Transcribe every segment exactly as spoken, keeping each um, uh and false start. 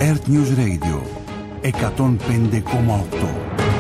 Earth News Radio εκατόν πέντε κόμμα οκτώ.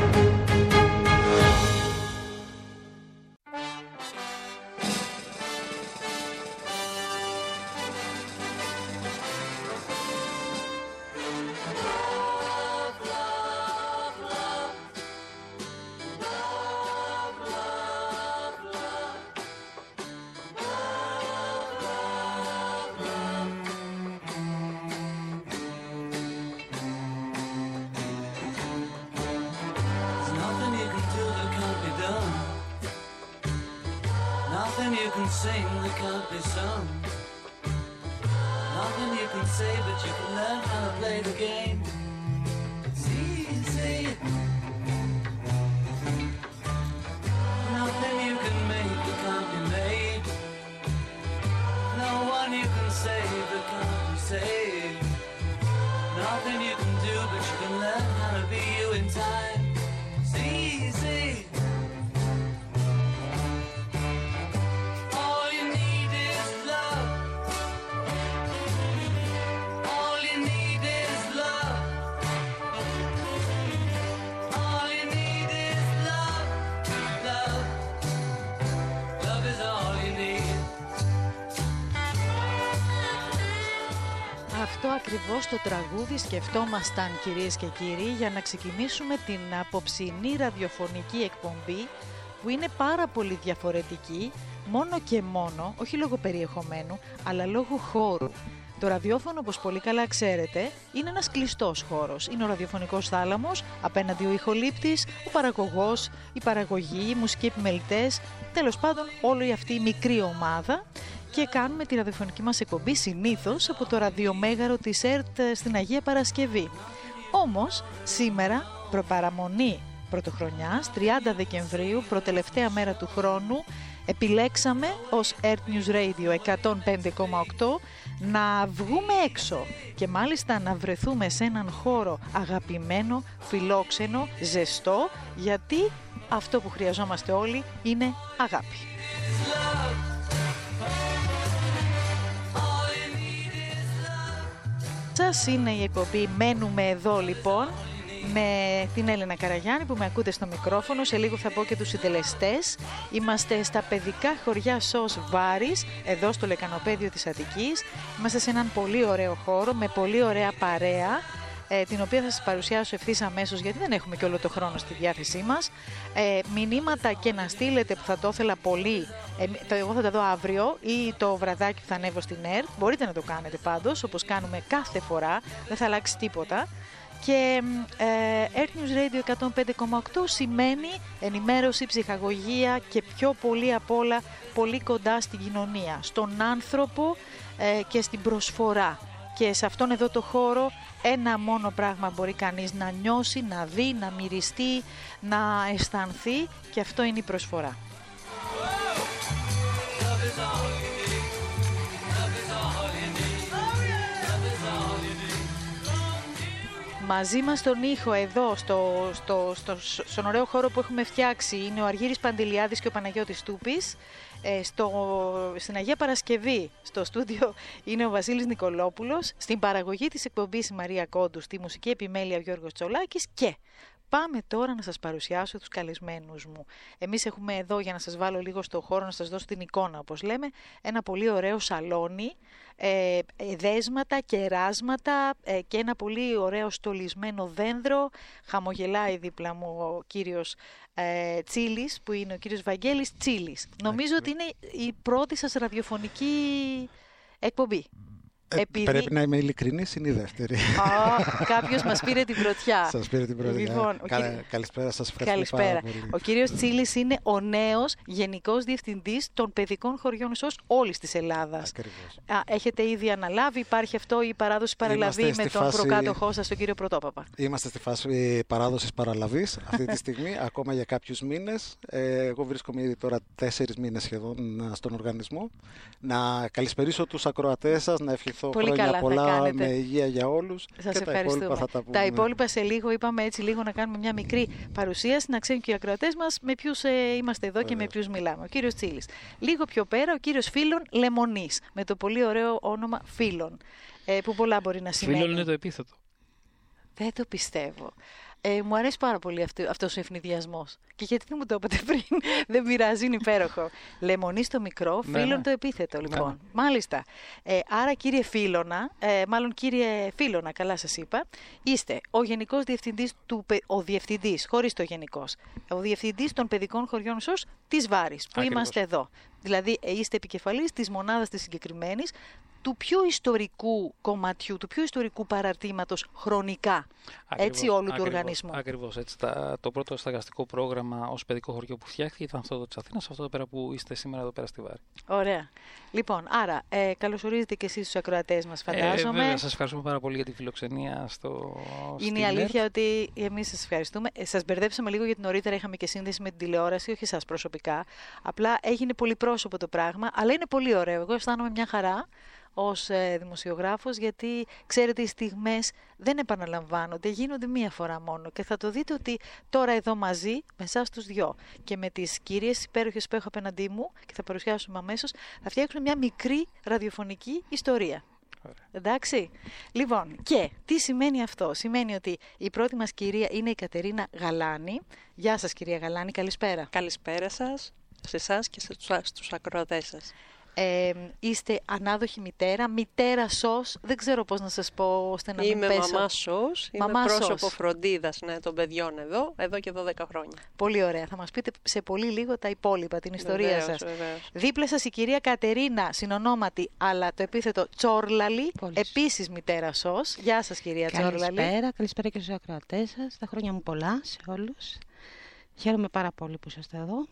Αυτό ακριβώς το τραγούδι σκεφτόμασταν, κυρίες και κύριοι, για να ξεκινήσουμε την απόψινή ραδιοφωνική εκπομπή, που είναι πάρα πολύ διαφορετική, μόνο και μόνο, όχι λόγω περιεχομένου, αλλά λόγω χώρου. Το ραδιόφωνο, όπως πολύ καλά ξέρετε, είναι ένας κλειστός χώρος. Είναι ο ραδιοφωνικός θάλαμος, απέναντι ο ηχολήπτης, ο παραγωγός, η παραγωγή, οι μουσικοί επιμελητές, τέλος πάντων όλη αυτή η μικρή ομάδα. Και κάνουμε τη ραδιοφωνική μας εκπομπή συνήθως από το ραδιομέγαρο της ΕΡΤ στην Αγία Παρασκευή. Όμως σήμερα, προπαραμονή πρωτοχρονιάς, τριάντα Δεκεμβρίου, προτελευταία μέρα του χρόνου, επιλέξαμε ως Earth News Radio εκατόν πέντε κόμμα οκτώ να βγούμε έξω και μάλιστα να βρεθούμε σε έναν χώρο αγαπημένο, φιλόξενο, ζεστό, γιατί αυτό που χρειαζόμαστε όλοι είναι αγάπη. Σας είναι η εκπομπή «Μένουμε εδώ» λοιπόν, με την Έλενα Καραγιάννη που με ακούτε στο μικρόφωνο. Σε λίγο θα πω και τους συντελεστές. Είμαστε στα παιδικά χωριά Σος Βάρης, εδώ στο Λεκανοπέδιο της Αττικής. Είμαστε σε έναν πολύ ωραίο χώρο, με πολύ ωραία παρέα, ε, την οποία θα σας παρουσιάσω ευθύς αμέσως, γιατί δεν έχουμε και όλο το χρόνο στη διάθεσή μας. Ε, μηνύματα και να στείλετε που θα το ήθελα πολύ, ε, εγώ θα τα δω αύριο ή το βραδάκι που θα ανέβω στην ΕΡΤ. Μπορείτε να το κάνετε πάντως, όπως κάνουμε κάθε φορά, δεν θα αλλάξει τίποτα. Και ε, Earth News Radio εκατόν πέντε κόμμα οκτώ σημαίνει ενημέρωση, ψυχαγωγία και πιο πολύ απ' όλα πολύ κοντά στην κοινωνία, στον άνθρωπο ε, και στην προσφορά. Και σε αυτόν εδώ το χώρο ένα μόνο πράγμα μπορεί κανείς να νιώσει, να δει, να μυριστεί, να αισθανθεί, και αυτό είναι η προσφορά. Μαζί μας στον ήχο εδώ, στο, στο, στο, στον ωραίο χώρο που έχουμε φτιάξει, είναι ο Αργύρης Παντελιάδης και ο Παναγιώτης Τούπης. Ε, στο, στην Αγία Παρασκευή, στο στούντιο, είναι ο Βασίλης Νικολόπουλος. Στην παραγωγή της εκπομπής η Μαρία Κόντου, στη μουσική επιμέλεια ο Γιώργος Τσολάκης. Και πάμε τώρα να σας παρουσιάσω τους καλεσμένους μου. Εμείς έχουμε εδώ, για να σας βάλω λίγο στο χώρο, να σας δώσω την εικόνα όπως λέμε, ένα πολύ ωραίο σαλόνι, ε, δέσματα, κεράσματα ε, και ένα πολύ ωραίο στολισμένο δένδρο. Χαμογελάει δίπλα μου ο κύριος ε, Τσίλης, που είναι ο κύριος Βαγγέλης Τσίλης. Νομίζω ότι είναι η πρώτη σας ραδιοφωνική εκπομπή. Ε, Επειδή... Πρέπει να είμαι ειλικρινής, είναι η δεύτερη. Oh, κάποιος μας πήρε την πρωτιά. Σας πήρε την πρωτιά. Λοιπόν, Κα... κύρι... Καλησπέρα, σας ευχαριστώ Καλησπέρα. πάρα πολύ. Ο κύριος Τσίλης είναι ο νέος Γενικός Διευθυντής των Παιδικών Χωριών ΣΟΣ όλης της Ελλάδας. Ακριβώς. Α, έχετε ήδη αναλάβει, υπάρχει αυτό η παράδοση παραλαβή με τον φάση... προκάτοχό σας, τον κύριο Πρωτόπαπα. Είμαστε στη φάση παράδοσης παραλαβής αυτή τη στιγμή, ακόμα για κάποιους μήνες. Ε, εγώ βρίσκομαι ήδη τώρα τέσσερις μήνες σχεδόν στον οργανισμό. Να καλησπερίσω τους ακροατές σας, να ευχηθώ Πολύ χρόνια καλά, πολλά κάνετε. Με υγεία για όλους. Σας και ευχαριστούμε. Τα υπόλοιπα, θα τα πούμε. Τα υπόλοιπα σε λίγο, είπαμε έτσι λίγο να κάνουμε μια μικρή παρουσίαση, να ξέρουν και οι ακροατές μας με ποιους ε, είμαστε εδώ. Βέβαια. Και με ποιους μιλάμε. Ο κύριος Τσίλης. Λίγο πιο πέρα ο κύριος Φίλων Λεμονής, με το πολύ ωραίο όνομα Φίλων, ε, που πολλά μπορεί να σημαίνει. Φίλων είναι το επίθετο. Δεν το πιστεύω. Ε, μου αρέσει πάρα πολύ αυτό, αυτός ο ευνηδιασμός. Και γιατί δεν μου το είπατε πριν, δεν πειράζει, είναι υπέροχο. Λεμονή στο μικρό, φίλων ναι, ναι. το επίθετο, λοιπόν. Ναι. Μάλιστα. Ε, άρα, κύριε Φίλωνα, ε, μάλλον κύριε Φίλωνα, καλά σας είπα, είστε ο Γενικός Διευθυντής, του, ο Διευθυντής, χωρίς το Γενικός, ο Διευθυντής των Παιδικών Χωριών ΣΟΣ της Βάρης, που Ακριβώς. είμαστε εδώ. Δηλαδή, είστε επικεφαλής της μονάδας της συγκεκριμένης, του πιο ιστορικού κομματιού, του πιο ιστορικού παραρτήματος χρονικά, ακριβώς, έτσι, όλου ακριβώς, του οργανισμού. Ακριβώς, έτσι. Τα, το πρώτο σταγαστικό πρόγραμμα ως παιδικό χωριό που φτιάχθηκε ήταν αυτό της Αθήνας, αυτό εδώ πέρα που είστε σήμερα εδώ πέρα στη Βάρη. Ωραία. Λοιπόν, άρα, ε, καλωσορίζετε και εσείς τους ακροατές μας, φαντάζομαι. Ε, βέβαια, σας ευχαριστούμε πάρα πολύ για τη φιλοξενία στο Είναι η αλήθεια ότι εμείς σας ευχαριστούμε. Ε, σας μπερδέψαμε λίγο γιατί νωρίτερα είχαμε και σύνδεση με την τηλεόραση, όχι εσάς προσωπικά. Απλά έγινε πολύ πρόσωπο το πράγμα, αλλά είναι πολύ ωραίο. Εγώ αισθάνομαι μια χαρά ως ε, δημοσιογράφος, γιατί ξέρετε οι στιγμές δεν επαναλαμβάνονται, γίνονται μία φορά μόνο και θα το δείτε ότι τώρα εδώ μαζί με εσάς τους δυο και με τις κυρίες υπέροχες που έχω απέναντί μου και θα παρουσιάσουμε αμέσως, θα φτιάξουμε μια μικρή ραδιοφωνική ιστορία. Ωραία. Εντάξει. Λοιπόν, και τι σημαίνει αυτό? Σημαίνει ότι η πρώτη μας κυρία είναι η Κατερίνα Γαλάνη. Γεια σας κυρία Γαλάνη, καλησπέρα. Καλησπέρα σας, σε εσάς και στους ακροατές σας. Ε, είστε ανάδοχη μητέρα, μητέρα ΣΟΣ, δεν ξέρω πώς να σας πω ώστε να είμαι μην πέσω. Μαμά ΣΟΣ, είμαι μαμά πρόσωπο σως. φροντίδας ναι, των παιδιών εδώ, εδώ και δώδεκα χρόνια. Πολύ ωραία, θα μας πείτε σε πολύ λίγο τα υπόλοιπα, την ιστορία βεβαίως, σας. Βεβαίως. Δίπλα σας η κυρία Κατερίνα, συνονόματη, αλλά το επίθετο Τσόρλαλη, επίσης μητέρα ΣΟΣ. Γεια σας κυρία Τσόρλαλη. Καλησπέρα, καλησπέρα και στους ακροατές σας, τα χρόνια μου πολλά σε όλους. Χαίρομαι πάρα πολύ που είσαστε εδώ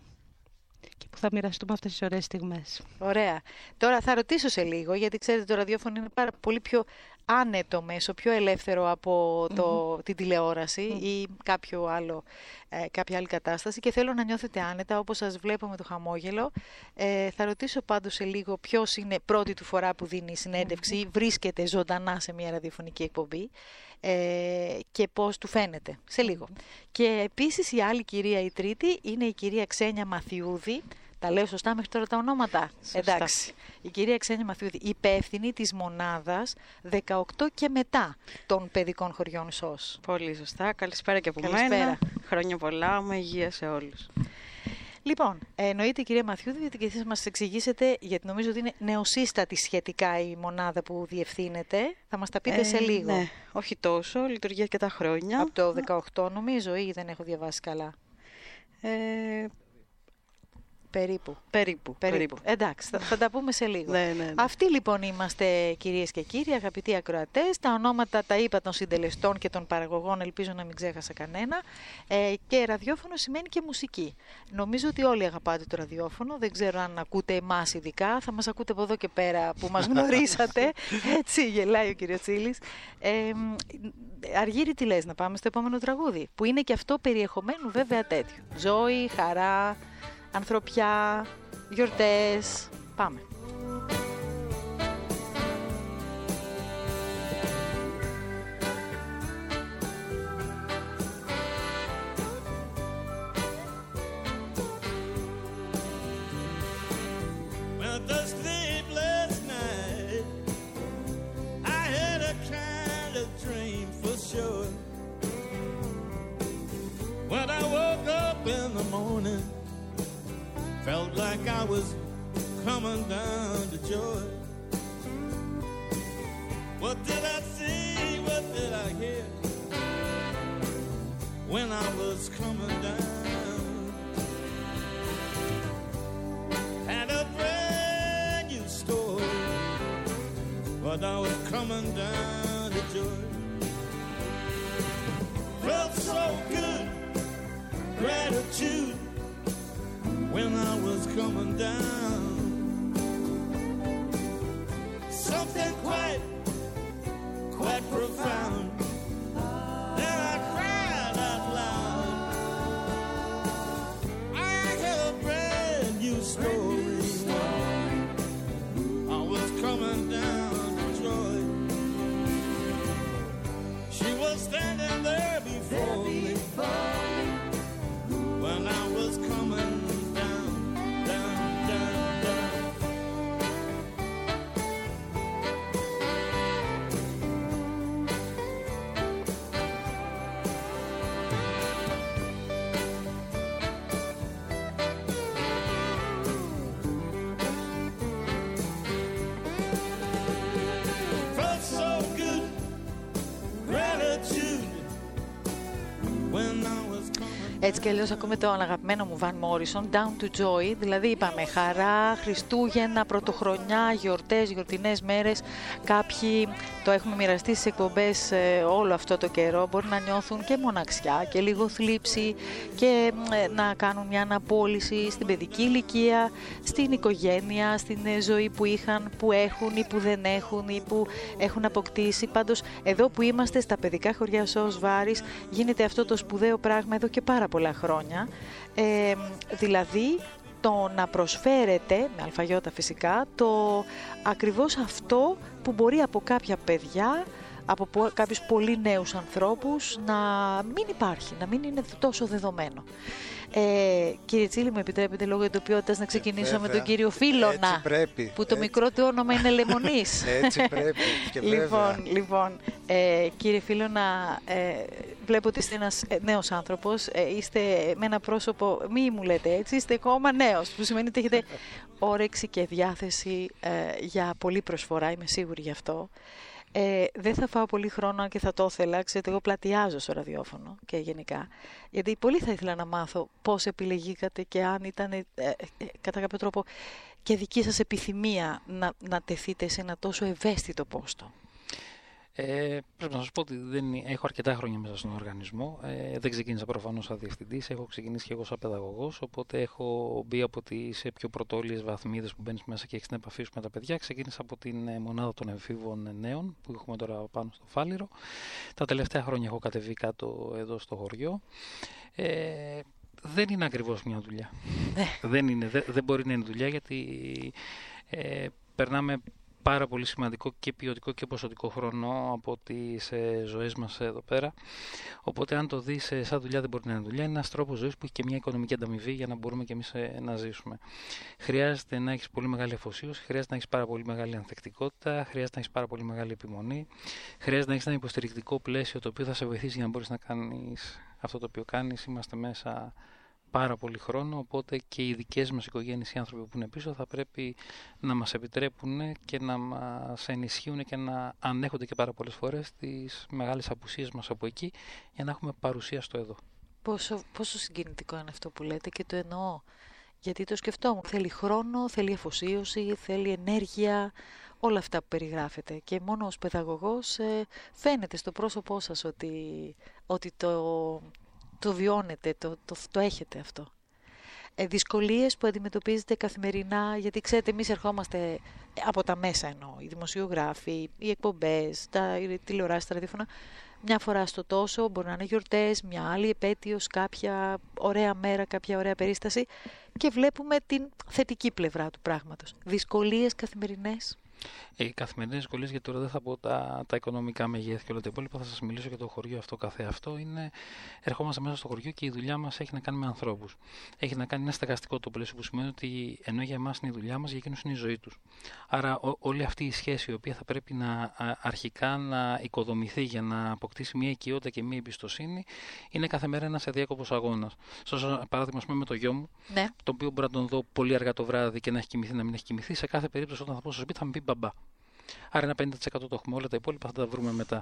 και που θα μοιραστούμε αυτές τις ωραίες στιγμές. Ωραία. Τώρα θα ρωτήσω σε λίγο, γιατί ξέρετε το ραδιόφωνο είναι πάρα πολύ πιο άνετο μέσο, πιο ελεύθερο από το, mm-hmm. την τηλεόραση mm-hmm. ή κάποιο άλλο, ε, κάποια άλλη κατάσταση και θέλω να νιώθετε άνετα όπως σας βλέπω με το χαμόγελο. Ε, θα ρωτήσω πάντως σε λίγο ποιος είναι πρώτη του φορά που δίνει συνέντευξη, mm-hmm. βρίσκεται ζωντανά σε μια ραδιοφωνική εκπομπή ε, και πώς του φαίνεται. Σε λίγο. Mm-hmm. Και επίσης η άλλη κυρία, η τρίτη, είναι η κυρία Ξένια Μαθιούδη. Τα λέω σωστά μέχρι τώρα τα ονόματα? Σωστά. Εντάξει. Η κυρία Ξένια Μαθιούδη, υπεύθυνη της μονάδας δεκαοκτώ και μετά των παιδικών χωριών ΣΟΣ. Πολύ σωστά. Καλησπέρα και από Καλησπέρα. μένα. Χρόνια πολλά, με υγεία σε όλους. Λοιπόν, εννοείται κυρία Μαθιούδη, γιατί και εσείς μας εξηγήσετε, γιατί νομίζω ότι είναι νεοσύστατη σχετικά η μονάδα που διευθύνεται. Θα μας τα πείτε ε, σε λίγο. Ναι, όχι τόσο, λειτουργεί αρκετά χρόνια. Από το δεκαοκτώ νομίζω ή δεν έχω διαβάσει καλά? Ε, Περίπου. Περίπου. Περίπου. περίπου. Εντάξει, θα, θα τα πούμε σε λίγο. ναι, ναι, ναι. Αυτοί λοιπόν είμαστε κυρίες και κύριοι, αγαπητοί ακροατές. Τα ονόματα τα είπα των συντελεστών και των παραγωγών, ελπίζω να μην ξέχασα κανένα. Ε, και ραδιόφωνο σημαίνει και μουσική. Νομίζω ότι όλοι αγαπάτε το ραδιόφωνο. Δεν ξέρω αν ακούτε εμάς ειδικά. Θα μας ακούτε από εδώ και πέρα που μας γνωρίσατε. Έτσι γελάει ο κύριος Τσίλης. Ε, Αργύρι, τι λες, να πάμε στο επόμενο τραγούδι, που είναι και αυτό περιεχομένου βέβαια τέτοιο. Ζωή, χαρά, ανθρωπιά, γιορτές. Πάμε. Well, the sleepless night, I had a kind of dream for sure. When I woke up in the morning, felt like I was coming down to joy. What did I see? What did I hear? When I was coming down, had a brand new story. But I was coming down to joy. Felt so good, gratitude. When I was coming down, something quite, quite profound. Then I cried out loud. I had a brand new story. I was coming down to joy. She was standing there before me when I was coming. Έτσι κι αλλιώς ακούμε τον αγαπημένο μου Van Morrison, Down to Joy, δηλαδή είπαμε χαρά, Χριστούγεννα, πρωτοχρονιά, γιορτές, γιορτινές μέρες. Κάποιοι το έχουμε μοιραστεί στις εκπομπές ε, όλο αυτό το καιρό, μπορεί να νιώθουν και μοναξιά και λίγο θλίψη και ε, να κάνουν μια αναπόλυση στην παιδική ηλικία, στην οικογένεια, στην ε, ζωή που είχαν, που έχουν ή που δεν έχουν ή που έχουν αποκτήσει. Πάντως εδώ που είμαστε στα παιδικά χωριά Σος Βάρης γίνεται αυτό το σπουδαίο πράγμα εδώ και πάρα πολλά χρόνια, ε, δηλαδή το να προσφέρετε, με αλφαγιώτα φυσικά, το ακριβώς αυτό που μπορεί από κάποια παιδιά, από κάποιους πολύ νέους ανθρώπους να μην υπάρχει, να μην είναι τόσο δεδομένο. Ε, κύριε Τσίλη, μου επιτρέπετε λόγω ειδοποιότητας να ξεκινήσω ε, με τον κύριο Φίλωνα, πρέπει, που το έτσι. μικρό του όνομα είναι Λεμονής. Έτσι πρέπει και βέβαια. Λοιπόν, λοιπόν ε, κύριε Φίλωνα, ε, βλέπω ότι είστε ένας ε, νέος άνθρωπος, ε, είστε με ένα πρόσωπο, μη μου λέτε έτσι, είστε ακόμα νέος, που σημαίνει ότι έχετε όρεξη και διάθεση ε, για πολλή προσφορά, είμαι σίγουρη γι' αυτό. Ε, δεν θα φάω πολύ χρόνο και θα το ήθελα, ξέρετε, εγώ πλατιάζω στο ραδιόφωνο και γενικά, γιατί πολύ θα ήθελα να μάθω πώς επιλεγήκατε και αν ήταν ε, ε, κατά κάποιο τρόπο και δική σας επιθυμία να, να τεθείτε σε ένα τόσο ευαίσθητο πόστο. Ε, πρέπει να σας πω ότι δεν, έχω αρκετά χρόνια μέσα στον οργανισμό. Ε, δεν ξεκίνησα προφανώς σαν διευθυντής, έχω ξεκινήσει και εγώ σαν παιδαγωγός, οπότε έχω μπει από τις πιο πρωτόλιες βαθμίδες που μπαίνεις μέσα και έχεις την επαφή σου με τα παιδιά. Ξεκίνησα από την μονάδα των εφήβων νέων που έχουμε τώρα πάνω στο Φάληρο. Τα τελευταία χρόνια έχω κατεβεί κάτω εδώ στο χωριό. Ε, δεν είναι ακριβώς μια δουλειά. δεν, είναι, δεν, δεν μπορεί να είναι δουλειά γιατί ε, περνάμε πάρα πολύ σημαντικό και ποιοτικό και ποσοτικό χρόνο από τις ε, ζωές μας εδώ πέρα. Οπότε, αν το δεις ε, σαν δουλειά, δεν μπορεί να είναι δουλειά. Είναι ένας τρόπος ζωής που έχει και μια οικονομική ανταμοιβή για να μπορούμε και εμείς ε, να ζήσουμε. Χρειάζεται να έχεις πολύ μεγάλη αφοσίωση, χρειάζεται να έχεις πάρα πολύ μεγάλη ανθεκτικότητα, χρειάζεται να έχεις πάρα πολύ μεγάλη επιμονή, χρειάζεται να έχεις ένα υποστηρικτικό πλαίσιο το οποίο θα σε βοηθήσει για να μπορείς να κάνεις αυτό το οποίο κάνεις. Είμαστε μέσα πάρα πολύ χρόνο, οπότε και οι δικές μας οικογένειες, οι άνθρωποι που είναι πίσω, θα πρέπει να μας επιτρέπουν και να μας ενισχύουν και να ανέχονται και πάρα πολλές φορές τις μεγάλες απουσίες μας από εκεί, για να έχουμε παρουσία στο εδώ. Πόσο, πόσο συγκινητικό είναι αυτό που λέτε και το εννοώ, γιατί το σκεφτόμουν. Θέλει χρόνο, θέλει αφοσίωση, θέλει ενέργεια, όλα αυτά που περιγράφετε. Και μόνο ως παιδαγωγός ε, φαίνεται στο πρόσωπό σας ότι, ότι το... το βιώνετε, το, το, το έχετε αυτό. Ε, δυσκολίες που αντιμετωπίζετε καθημερινά, γιατί ξέρετε εμείς ερχόμαστε από τα μέσα εννοώ, οι δημοσιογράφοι, οι εκπομπές, τα τηλεοράσεις, τα ραδιόφωνα, μια φορά στο τόσο, μπορεί να είναι γιορτές, μια άλλη επέτειος, κάποια ωραία μέρα, κάποια ωραία περίσταση και βλέπουμε την θετική πλευρά του πράγματος. Δυσκολίες καθημερινές. Οι καθημερινές δυσκολίες, γιατί τώρα δεν θα πω τα, τα οικονομικά μεγέθη και όλα τα υπόλοιπα, θα σας μιλήσω για το χωριό αυτό καθεαυτό. Είναι, ερχόμαστε μέσα στο χωριό και η δουλειά μας έχει να κάνει με ανθρώπους. Έχει να κάνει ένα στεγαστικό το πλαίσιο, που σημαίνει ότι ενώ για εμάς είναι η δουλειά μας, για εκείνους είναι η ζωή τους. Άρα, ό, όλη αυτή η σχέση, η οποία θα πρέπει να α, αρχικά να οικοδομηθεί για να αποκτήσει μια οικειότητα και μια εμπιστοσύνη, είναι κάθε μέρα ένας αδιάκοπος αγώνας. Σαν παράδειγμα, με το γιο μου, ναι. το οποίο μπορεί να τον δω πολύ αργά το βράδυ και να έχει κοιμηθεί, να μην έχει κοιμηθεί, σε κάθε περίπτωση όταν θα πω στο σπίτι θα μου πει μπαμπά. Άρα ένα πενήντα τοις εκατό το έχουμε, όλα τα υπόλοιπα θα τα βρούμε μετά.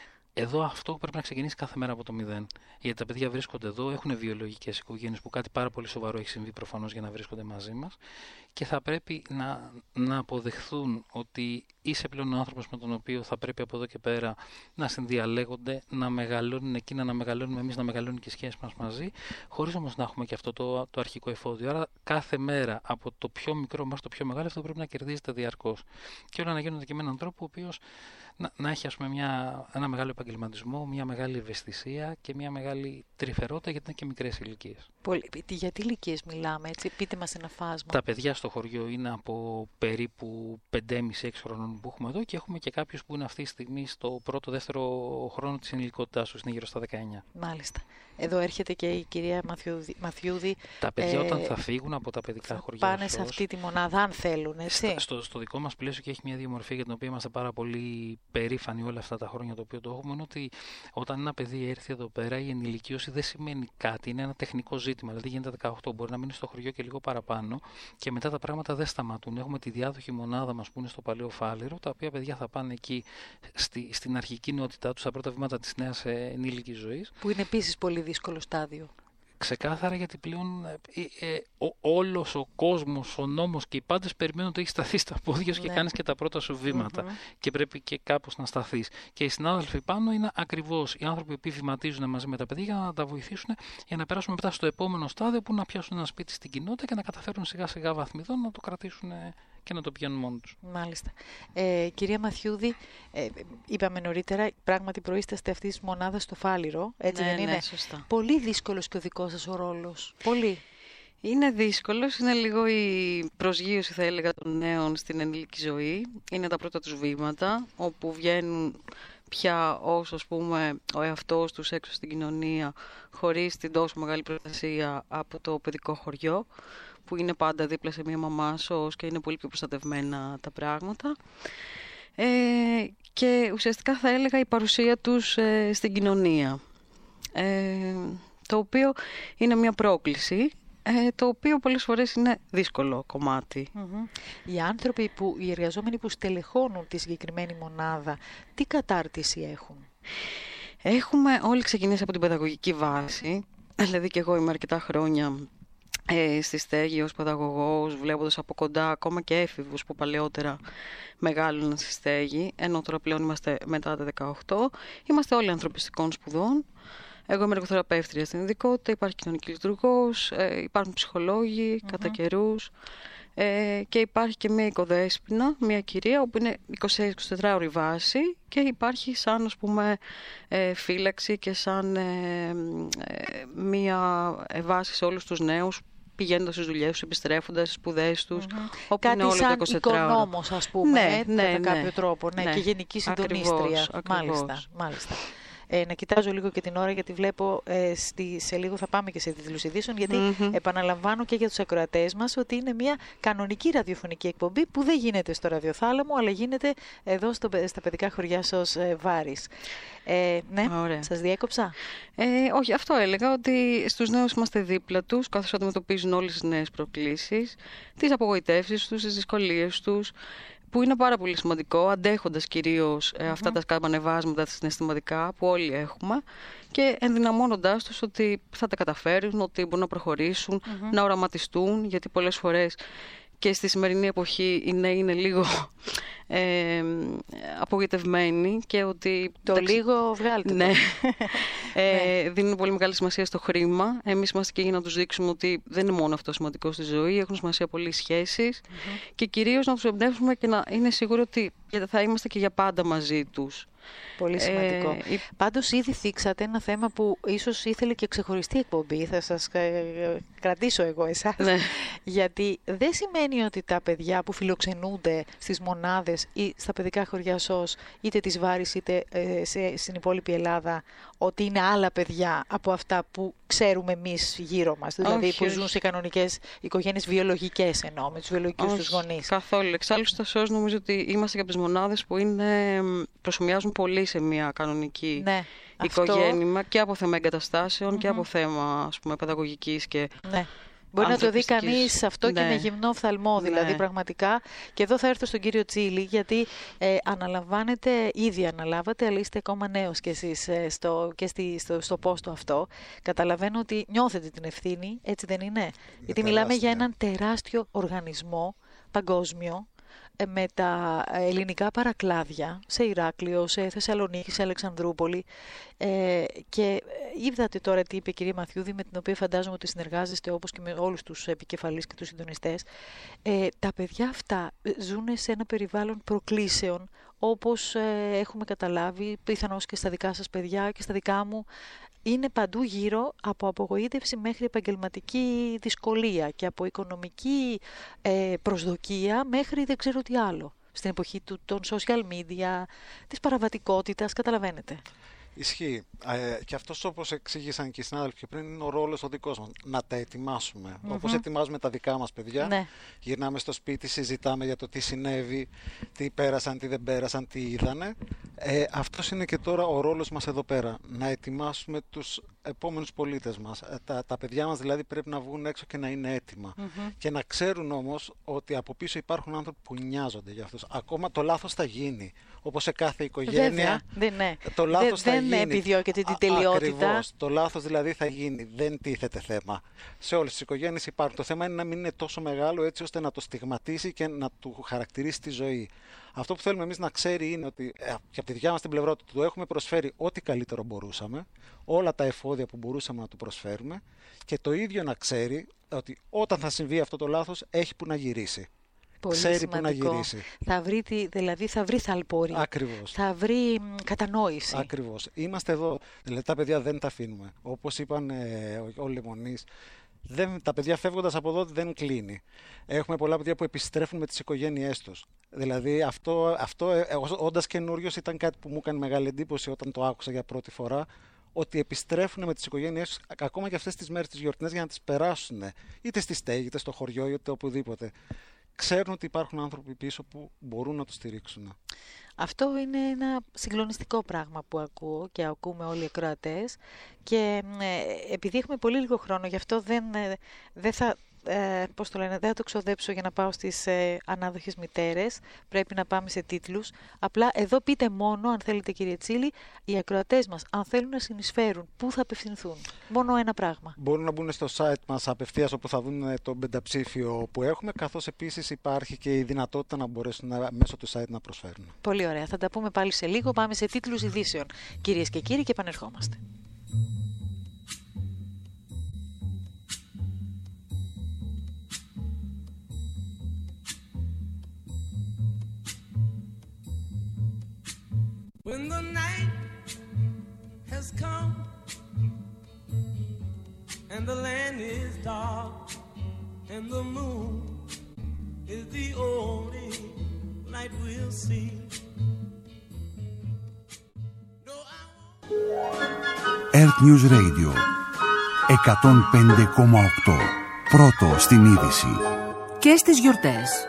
Εδώ αυτό πρέπει να ξεκινήσει κάθε μέρα από το μηδέν. Γιατί τα παιδιά βρίσκονται εδώ, έχουν βιολογικές οικογένειες που κάτι πάρα πολύ σοβαρό έχει συμβεί προφανώς για να βρίσκονται μαζί μας και θα πρέπει να, να αποδεχθούν ότι είσαι πλέον ο άνθρωπος με τον οποίο θα πρέπει από εδώ και πέρα να συνδιαλέγονται, να μεγαλώνουν εκείνα, να μεγαλώνουμε εμείς, να μεγαλώνουν και οι σχέσεις μας μαζί, χωρίς όμως να έχουμε και αυτό το, το αρχικό εφόδιο. Άρα κάθε μέρα από το πιο μικρό μέχρι το πιο μεγάλο αυτό πρέπει να κερδίζεται διαρκώς. Και όλα να γίνονται και με έναν τρόπο ο οποίος να, να έχει ας πούμε, μια, ένα μεγάλο επαγγελματισμό, μια μεγάλη ευαισθησία και μια μεγάλη τρυφερότητα, γιατί είναι και μικρές ηλικίες. Πολύ, για τι ηλικίες μιλάμε, έτσι, πείτε μας ένα φάσμα. Τα παιδιά στο χωριό είναι από περίπου πέντε και μισό έξι χρονών που έχουμε εδώ και έχουμε και κάποιους που είναι αυτή τη στιγμή στο πρώτο, δεύτερο χρόνο της ενηλικότητάς τους, είναι γύρω στα δεκαεννιά. Μάλιστα. Εδώ έρχεται και η κυρία Μαθιούδη. Μαθιούδη τα παιδιά ε, όταν θα φύγουν από τα παιδικά θα χωριά. Πάνε σε αυτή τη μονάδα, αν θέλουν, έτσι. Στο, στο, στο δικό μας πλαίσιο και έχει μια διαμορφή για την οποία είμαστε πάρα πολύ περήφανοι όλα αυτά τα χρόνια το οποίο το έχουμε, είναι ότι όταν ένα παιδί έρθει εδώ πέρα, η ενηλικίωση δεν σημαίνει κάτι, είναι ένα τεχνικό ζήτημα. Δηλαδή γίνεται δεκαοκτώ, μπορεί να μείνει στο χωριό και λίγο παραπάνω και μετά τα πράγματα δεν σταματούν. Έχουμε τη διάδοχη μονάδα μας που είναι στο Παλαιό Φάληρο, τα οποία παιδιά θα πάνε εκεί στη, στην αρχική νεότητά τους, στα πρώτα βήματα της νέας ενήλικης ζωής. Που είναι επίσης πολύ δύσκολο στάδιο. ξεκάθαρα, γιατί πλέον ε, ε, ο, όλος ο κόσμος, ο νόμος και οι πάντες περιμένουν ότι έχεις σταθεί στα πόδια σου, ναι, και κάνεις και τα πρώτα σου βήματα, mm-hmm, και πρέπει και κάπως να σταθείς. Και οι συνάδελφοι πάνω είναι ακριβώς οι άνθρωποι που βηματίζουν μαζί με τα παιδιά για να τα βοηθήσουν, για να περάσουμε μετά στο επόμενο στάδιο, που να πιάσουν ένα σπίτι στην κοινότητα και να καταφέρουν σιγά σιγά βαθμιδών να το κρατήσουν και να το πηγαίνουν μόνοι τους. Μάλιστα. Ε, κυρία Μαθιούδη, ε, είπαμε νωρίτερα, πράγματι προείσταστε αυτής της μονάδας στο Φάληρο, έτσι, ναι, δεν είναι? Ναι, σωστά. Πολύ δύσκολος και ο δικός σας ο ρόλος. Πολύ. Είναι δύσκολος, είναι λίγο η προσγείωση, θα έλεγα, των νέων στην ενήλικη ζωή. Είναι τα πρώτα τους βήματα, όπου βγαίνουν πια ως, ας πούμε, ο εαυτός τους έξω στην κοινωνία, χωρίς την τόσο μεγάλη προστασία από το παιδικό χωριό, που είναι πάντα δίπλα σε μία μαμάσος και είναι πολύ πιο προστατευμένα τα πράγματα. Ε, και ουσιαστικά θα έλεγα η παρουσία τους ε, στην κοινωνία. Ε, το οποίο είναι μία πρόκληση, ε, το οποίο πολλές φορές είναι δύσκολο κομμάτι. Mm-hmm. Οι άνθρωποι, που, οι εργαζόμενοι που στελεχώνουν τη συγκεκριμένη μονάδα, τι κατάρτιση έχουν? Έχουμε όλοι ξεκινήσει από την παιδαγωγική βάση, δηλαδή και εγώ είμαι αρκετά χρόνια ε, στη στέγη ως παιδαγωγός, βλέποντας από κοντά ακόμα και έφηβους που παλαιότερα μεγάλωναν στη στέγη, ενώ τώρα πλέον είμαστε μετά τα δεκαοκτώ. Είμαστε όλοι ανθρωπιστικών σπουδών. Εγώ είμαι εργοθεραπεύτρια στην ειδικότητα, υπάρχει κοινωνική λειτουργός, ε, υπάρχουν ψυχολόγοι, mm-hmm, κατά καιρούς, ε, και υπάρχει και μια οικοδέσποινα, μια κυρία, όπου είναι είκοσι είκοσι ώρη βάση και υπάρχει σαν, ας πούμε, ε, φύλαξη και σαν ε, ε, μια βάση σε όλους τους νέους, πηγαίνοντας στις δουλειές τους, επιστρέφοντας στις σπουδές τους. Mm-hmm. Κάτι σαν οικονόμος, ας πούμε, ναι, ε, ναι, κατά ναι, κάποιο τρόπο, ναι, ναι, και γενική συντονίστρια. Ακριβώς, ακριβώς. Μάλιστα, μάλιστα. Ε, να κοιτάζω λίγο και την ώρα, γιατί βλέπω ε, στη, σε λίγο θα πάμε και σε τίτλους ειδήσεων, γιατί mm-hmm, επαναλαμβάνω και για τους ακροατές μας ότι είναι μια κανονική ραδιοφωνική εκπομπή που δεν γίνεται στο ραδιοθάλαμο, αλλά γίνεται εδώ στο, στα παιδικά χωριά σας ε, Βάρης. Ε, ναι, ωραία. Σας διέκοψα? Ε, όχι, αυτό έλεγα, ότι στους νέους είμαστε δίπλα τους, καθώς αντιμετωπίζουν όλες τις νέες προκλήσεις, τις απογοητεύσεις τους, τις δυσκολίες τους, που είναι πάρα πολύ σημαντικό, αντέχοντας κυρίως ε, αυτά mm-hmm, τα σκαμπανεβάσματα συναισθηματικά που όλοι έχουμε, και ενδυναμώνοντάς τους ότι θα τα καταφέρουν, ότι μπορούν να προχωρήσουν, mm-hmm, να οραματιστούν, γιατί πολλές φορές και στη σημερινή εποχή οι νέοι είναι λίγο ε, απογοητευμένοι, και ότι το εντάξει, λίγο βγάλτε. Ναι, ε, ναι, δίνουν πολύ μεγάλη σημασία στο χρήμα. Εμείς είμαστε και για να τους δείξουμε ότι δεν είναι μόνο αυτό σημαντικό στη ζωή, έχουν σημασία πολλοί σχέσεις, mm-hmm, και κυρίως να τους εμπνεύσουμε και να είναι σίγουροι ότι θα είμαστε και για πάντα μαζί τους. Πολύ σημαντικό. Ε, η... Πάντως ήδη θίξατε ένα θέμα που ίσως ήθελε και ξεχωριστή εκπομπή. Θα σας ε, κρατήσω εγώ εσάς. Ναι. Γιατί δεν σημαίνει ότι τα παιδιά που φιλοξενούνται στις μονάδες ή στα παιδικά χωριά ΣΟΣ, είτε της Βάρης είτε ε, σε, στην υπόλοιπη Ελλάδα, ότι είναι άλλα παιδιά από αυτά που ξέρουμε εμείς γύρω μας. Δηλαδή όχι, που όχι. ζουν σε κανονικές οικογένειες βιολογικές, εννοώ, με τους βιολογικούς τους γονείς. Καθόλου. Εξάλλου στα ΣΟΣ νομίζω ότι είμαστε και από τις μονάδες που είναι, προσωμιάζουν πολύ σε μια κανονική, ναι, οικογένεια, αυτό... και από θέμα εγκαταστάσεων, mm-hmm, και από θέμα, ας πούμε, παιδαγωγικής και... Ναι. Μπορεί να το δει κανείς αυτό, ναι, και με γυμνό φθαλμό, δηλαδή, ναι, πραγματικά. Και εδώ θα έρθω στον κύριο Τσίλη, γιατί ε, αναλαμβάνετε, ήδη αναλάβατε, αλλά είστε ακόμα νέος κι εσείς ε, στο, και στη, στο, στο πόστο αυτό. Καταλαβαίνω ότι νιώθετε την ευθύνη, έτσι δεν είναι? είναι γιατί μιλάμε για έναν τεράστιο οργανισμό παγκόσμιο, με τα ελληνικά παρακλάδια σε Ηράκλειο, σε Θεσσαλονίκη, σε Αλεξανδρούπολη, ε, και είδατε τώρα τι είπε η κυρία Μαθιούδη, με την οποία φαντάζομαι ότι συνεργάζεστε όπως και με όλους τους επικεφαλείς και τους συντονιστές. Ε, τα παιδιά αυτά ζουν σε ένα περιβάλλον προκλήσεων, όπως ε, έχουμε καταλάβει, πιθανώς και στα δικά σας παιδιά και στα δικά μου. Είναι παντού γύρω από απογοήτευση μέχρι επαγγελματική δυσκολία και από οικονομική ε, προσδοκία μέχρι δεν ξέρω τι άλλο. Στην εποχή του, των social media, της παραβατικότητας, καταλαβαίνετε. Ισχύει. Ε, και αυτός, όπως εξήγησαν και οι συνάδελφοι πριν, είναι ο ρόλος ο δικός μας. Να τα ετοιμάσουμε. Mm-hmm. Όπως ετοιμάζουμε τα δικά μας παιδιά, ναι, γυρνάμε στο σπίτι, συζητάμε για το τι συνέβη, τι πέρασαν, τι δεν πέρασαν, τι είδανε. Ε, αυτός είναι και τώρα ο ρόλος μας εδώ πέρα. Να ετοιμάσουμε τους επόμενους πολίτες μας. Τα, τα παιδιά μας δηλαδή πρέπει να βγουν έξω και να είναι έτοιμα. Mm-hmm. Και να ξέρουν όμως ότι από πίσω υπάρχουν άνθρωποι που νοιάζονται για αυτούς. Ακόμα το λάθος θα γίνει. Όπως σε κάθε οικογένεια. Βέβαια, δεν, ναι. Το λάθος δεν, θα δεν γίνει. επιδιώκεται την Α, τελειότητα. Ακριβώς. Το λάθος δηλαδή θα γίνει. Δεν τίθεται θέμα. Σε όλες τις οικογένειες υπάρχουν. Το θέμα είναι να μην είναι τόσο μεγάλο έτσι ώστε να το στιγματίσει και να του χαρακτηρίσει τη ζωή. Αυτό που θέλουμε εμείς να ξέρει είναι ότι ε, και από τη δικιά μας την πλευρά του, του έχουμε προσφέρει ό,τι καλύτερο μπορούσαμε, όλα τα εφόδια που μπορούσαμε να του προσφέρουμε, και το ίδιο να ξέρει ότι όταν θα συμβεί αυτό το λάθος έχει που να γυρίσει. Πολύ ξέρει σημαντικό. που να γυρίσει. Θα βρει, δηλαδή θα βρει θαλπορή. Ακριβώς. Θα βρει μ, κατανόηση. Ακριβώς. Είμαστε εδώ. Δηλαδή τα παιδιά δεν τα αφήνουμε. Όπως είπαν ε, όλοι οι Λεμονείς, δεν, τα παιδιά φεύγοντας από εδώ δεν κλείνει. Έχουμε πολλά παιδιά που επιστρέφουν με τις οικογένειές τους. Δηλαδή αυτό, αυτό ε, όντας καινούριος, ήταν κάτι που μου έκανε μεγάλη εντύπωση όταν το άκουσα για πρώτη φορά, ότι επιστρέφουν με τις οικογένειές τους ακόμα και αυτές τις μέρες τις γιορτινές για να τις περάσουν, είτε στη στέγη, είτε στο χωριό, είτε οπουδήποτε. Ξέρουν ότι υπάρχουν άνθρωποι πίσω που μπορούν να τους στηρίξουν. Αυτό είναι ένα συγκλονιστικό πράγμα που ακούω και ακούμε όλοι οι ακροατές, και ε, επειδή έχουμε πολύ λίγο χρόνο, γι' αυτό δεν, ε, δεν θα... Ε, πώς το λένε, δεν θα το ξοδέψω για να πάω στις ε, ανάδοχες μητέρες. Πρέπει να πάμε σε τίτλους. Απλά εδώ πείτε μόνο, αν θέλετε κύριε Τσίλη, οι ακροατές μας, αν θέλουν να συνεισφέρουν, πού θα απευθυνθούν. Μόνο ένα πράγμα. Μπορούν να μπουν στο site μας απευθείας, όπου θα δουν το πενταψήφιο που έχουμε, καθώς επίσης υπάρχει και η δυνατότητα να μπορέσουν να, μέσω του site να προσφέρουν. Πολύ ωραία. Θα τα πούμε πάλι σε λίγο. Πάμε σε τίτλους ειδήσεων, κυρίες και κύριοι, και επανερχόμαστε. When the night has come and the land is dark and the moon is the only light we'll see. Earth News Radio εκατόν πέντε κόμμα οκτώ. Πρώτο στην είδηση. Και στις γιορτές.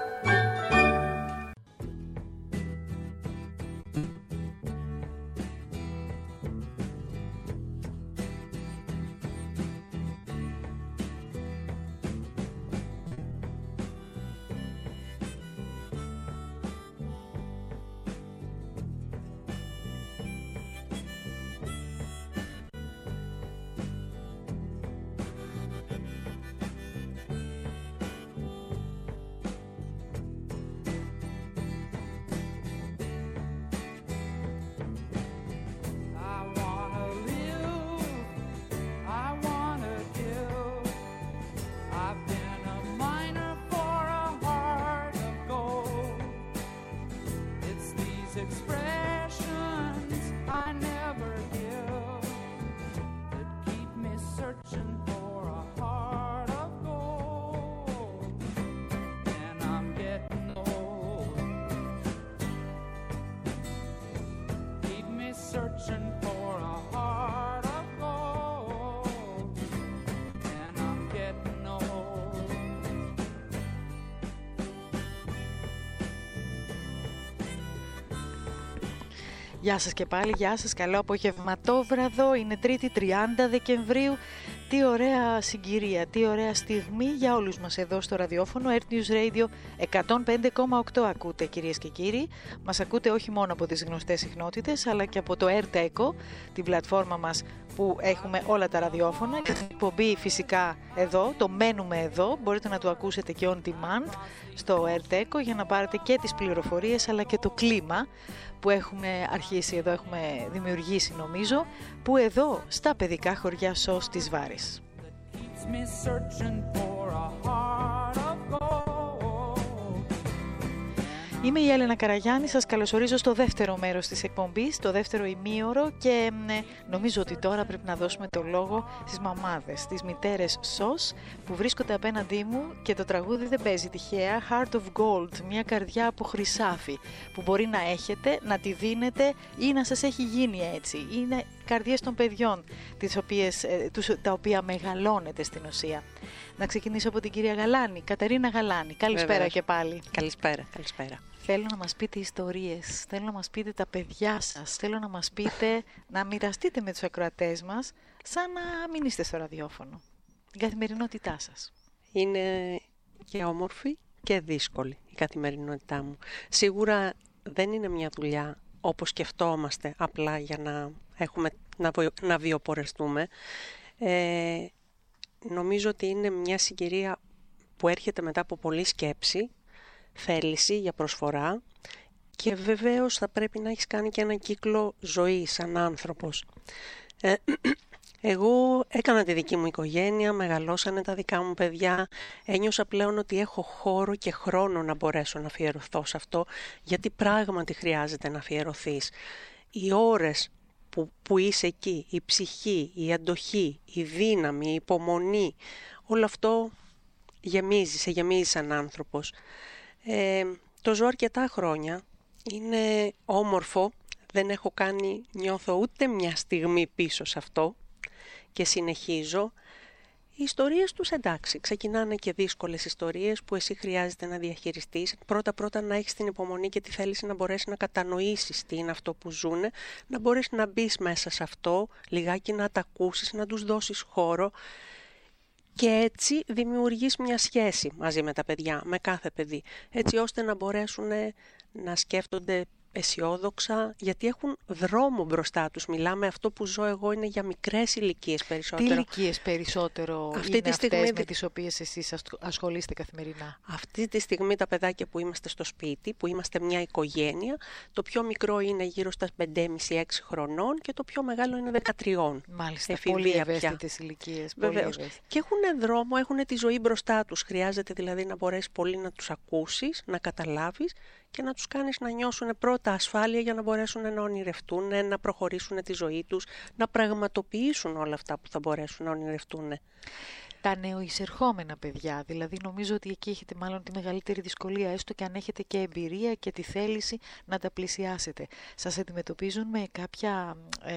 Γεια σας και πάλι, γεια σας, καλό απογευματόβραδο, είναι Τρίτη τριάντα Δεκεμβρίου. Τι ωραία συγκυρία, τι ωραία στιγμή για όλους μας εδώ στο ραδιόφωνο. Earth News Radio εκατόν πέντε κόμμα οκτώ ακούτε, κυρίες και κύριοι. Μας ακούτε όχι μόνο από τις γνωστές συχνότητες, αλλά και από το AirTeco, την πλατφόρμα μας που έχουμε όλα τα ραδιόφωνα. Και την εκπομπή φυσικά εδώ, το μένουμε εδώ, μπορείτε να το ακούσετε και on demand στο AirTeco για να πάρετε και τις πληροφορίες αλλά και το κλίμα που έχουμε αρχίσει εδώ, έχουμε δημιουργήσει νομίζω, που εδώ στα παιδικά χωριά Σος της Βάρης. Είμαι η Έλενα Καραγιάννη, σας καλωσορίζω στο δεύτερο μέρος της εκπομπής, το δεύτερο ημίωρο, και ναι, νομίζω ότι τώρα πρέπει να δώσουμε το λόγο στις μαμάδες, στις μητέρες Σος που βρίσκονται απέναντί μου, και το τραγούδι δεν παίζει τυχαία, Heart of Gold, μια καρδιά από χρυσάφι που μπορεί να έχετε, να τη δίνετε ή να σας έχει γίνει έτσι. Είναι καρδιές των παιδιών, τις οποίες, τους, τα οποία μεγαλώνετε στην ουσία. Να ξεκινήσω από την κυρία Γαλάνη. Κατερίνα Γαλάνη, καλησπέρα. Βεβαίως. Και πάλι. Καλησπέρα, καλησπέρα. Θέλω να μας πείτε ιστορίες, θέλω να μας πείτε τα παιδιά σας, θέλω να μας πείτε, να μοιραστείτε με τους ακροατές μας, σαν να μην είστε στο ραδιόφωνο, την καθημερινότητά σας. Είναι και όμορφη και δύσκολη η καθημερινότητά μου. Σίγουρα δεν είναι μια δουλειά όπως σκεφτόμαστε, απλά για να, έχουμε, να, βιο, να βιοπορεστούμε. Ε, νομίζω ότι είναι μια συγκυρία που έρχεται μετά από πολλή σκέψη, θέληση για προσφορά και βεβαίως θα πρέπει να έχεις κάνει και ένα κύκλο ζωής σαν άνθρωπος. Ε, εγώ έκανα τη δική μου οικογένεια, μεγαλώσανε τα δικά μου παιδιά, ένιωσα πλέον ότι έχω χώρο και χρόνο να μπορέσω να αφιερωθώ σε αυτό, γιατί πράγματι χρειάζεται να αφιερωθείς. Οι ώρες που, που είσαι εκεί, η ψυχή, η αντοχή, η δύναμη, η υπομονή, όλο αυτό γεμίζει, σε γεμίζει σαν άνθρωπος. Ε, το ζω αρκετά χρόνια, είναι όμορφο, δεν έχω κάνει, νιώθω ούτε μια στιγμή πίσω σε αυτό και συνεχίζω. Οι ιστορίες τους εντάξει, ξεκινάνε και δύσκολες ιστορίες που εσύ χρειάζεται να διαχειριστείς. Πρώτα-πρώτα να έχεις την υπομονή και τη θέληση να μπορέσεις να κατανοήσεις τι είναι αυτό που ζουνε, να μπορέσεις να μπεις μέσα σε αυτό, λιγάκι να τα ακούσεις, να τους δώσεις χώρο. Και έτσι δημιουργείς μια σχέση μαζί με τα παιδιά, με κάθε παιδί, έτσι ώστε να μπορέσουν να σκέφτονται αισιόδοξα, γιατί έχουν δρόμο μπροστά τους. Μιλάμε, αυτό που ζω εγώ είναι για μικρές ηλικίες περισσότερο. Τι ηλικίες περισσότερο αυτή είναι τη στιγμή... αυτές με τις οποίες εσείς ασχολείστε καθημερινά? Αυτή τη στιγμή τα παιδάκια που είμαστε στο σπίτι, που είμαστε μια οικογένεια, το πιο μικρό είναι γύρω στα πέντε και μισό έξι χρονών και το πιο μεγάλο είναι δεκατρία. Μάλιστα, πολύ ευαίσθητες ηλικίες. Βεβαίως. Και έχουν δρόμο, έχουν τη ζωή μπροστά τους. Χρειάζεται δηλαδή να μπορέσεις πολύ να τους ακούσεις, να καταλάβεις και να τους κάνεις να νιώσουν πρώτα ασφάλεια για να μπορέσουν να ονειρευτούν, να προχωρήσουν τη ζωή τους, να πραγματοποιήσουν όλα αυτά που θα μπορέσουν να ονειρευτούν. Τα νεοεισερχόμενα παιδιά, δηλαδή νομίζω ότι εκεί έχετε μάλλον τη μεγαλύτερη δυσκολία, έστω και αν έχετε και εμπειρία και τη θέληση να τα πλησιάσετε. Σας αντιμετωπίζουν με κάποια ε,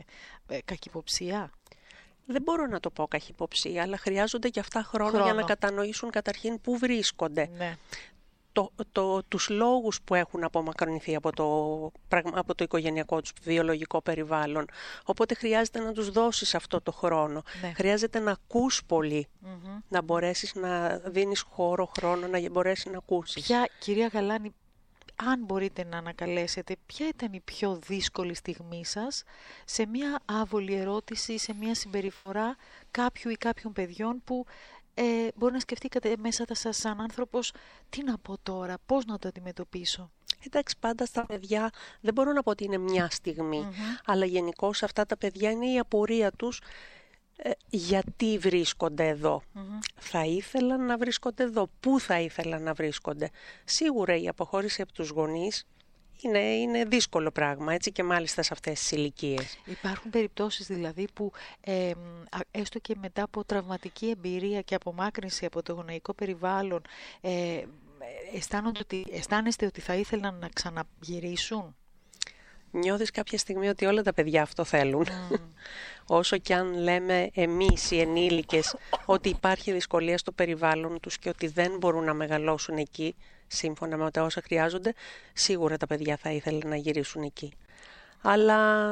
ε, κακυποψία? Δεν μπορώ να το πω καχυποψία, αλλά χρειάζονται και αυτά χρόνο, χρόνο. για να κατανοήσουν καταρχήν πού βρίσκονται. Ναι. Το, το, τους λόγους που έχουν απομακρυνθεί από το, από το οικογενειακό τους βιολογικό περιβάλλον. Οπότε χρειάζεται να τους δώσεις αυτό το χρόνο. Ναι. Χρειάζεται να ακούς πολύ, mm-hmm. να μπορέσεις να δίνεις χώρο, χρόνο, να μπορέσεις να ακούσεις. Ποια, κυρία Γαλάνη, αν μπορείτε να ανακαλέσετε, ποια ήταν η πιο δύσκολη στιγμή σας σε μια άβολη ερώτηση, σε μια συμπεριφορά κάποιου ή κάποιων παιδιών που Ε, μπορεί να σκεφτείτε μέσα σας σαν άνθρωπος, τι να πω τώρα, πώς να το αντιμετωπίσω? Εντάξει, πάντα στα παιδιά δεν μπορώ να πω ότι είναι μια στιγμή, mm-hmm. αλλά γενικώς αυτά τα παιδιά είναι η απορία τους ε, γιατί βρίσκονται εδώ. Mm-hmm. Θα ήθελαν να βρίσκονται εδώ, πού θα ήθελαν να βρίσκονται. Σίγουρα η αποχώρηση από τους γονείς Είναι, είναι δύσκολο πράγμα, έτσι, και μάλιστα σε αυτές τις ηλικίες. Υπάρχουν περιπτώσεις δηλαδή που ε, έστω και μετά από τραυματική εμπειρία και απομάκρυνση από το γονεϊκό περιβάλλον ε, αισθάνονται ότι, αισθάνεστε ότι θα ήθελαν να ξαναγυρίσουν? Νιώθεις κάποια στιγμή ότι όλα τα παιδιά αυτό θέλουν. Mm. Όσο και αν λέμε εμείς οι ενήλικες ότι υπάρχει δυσκολία στο περιβάλλον τους και ότι δεν μπορούν να μεγαλώσουν εκεί, σύμφωνα με τα όσα χρειάζονται, σίγουρα τα παιδιά θα ήθελαν να γυρίσουν εκεί. Αλλά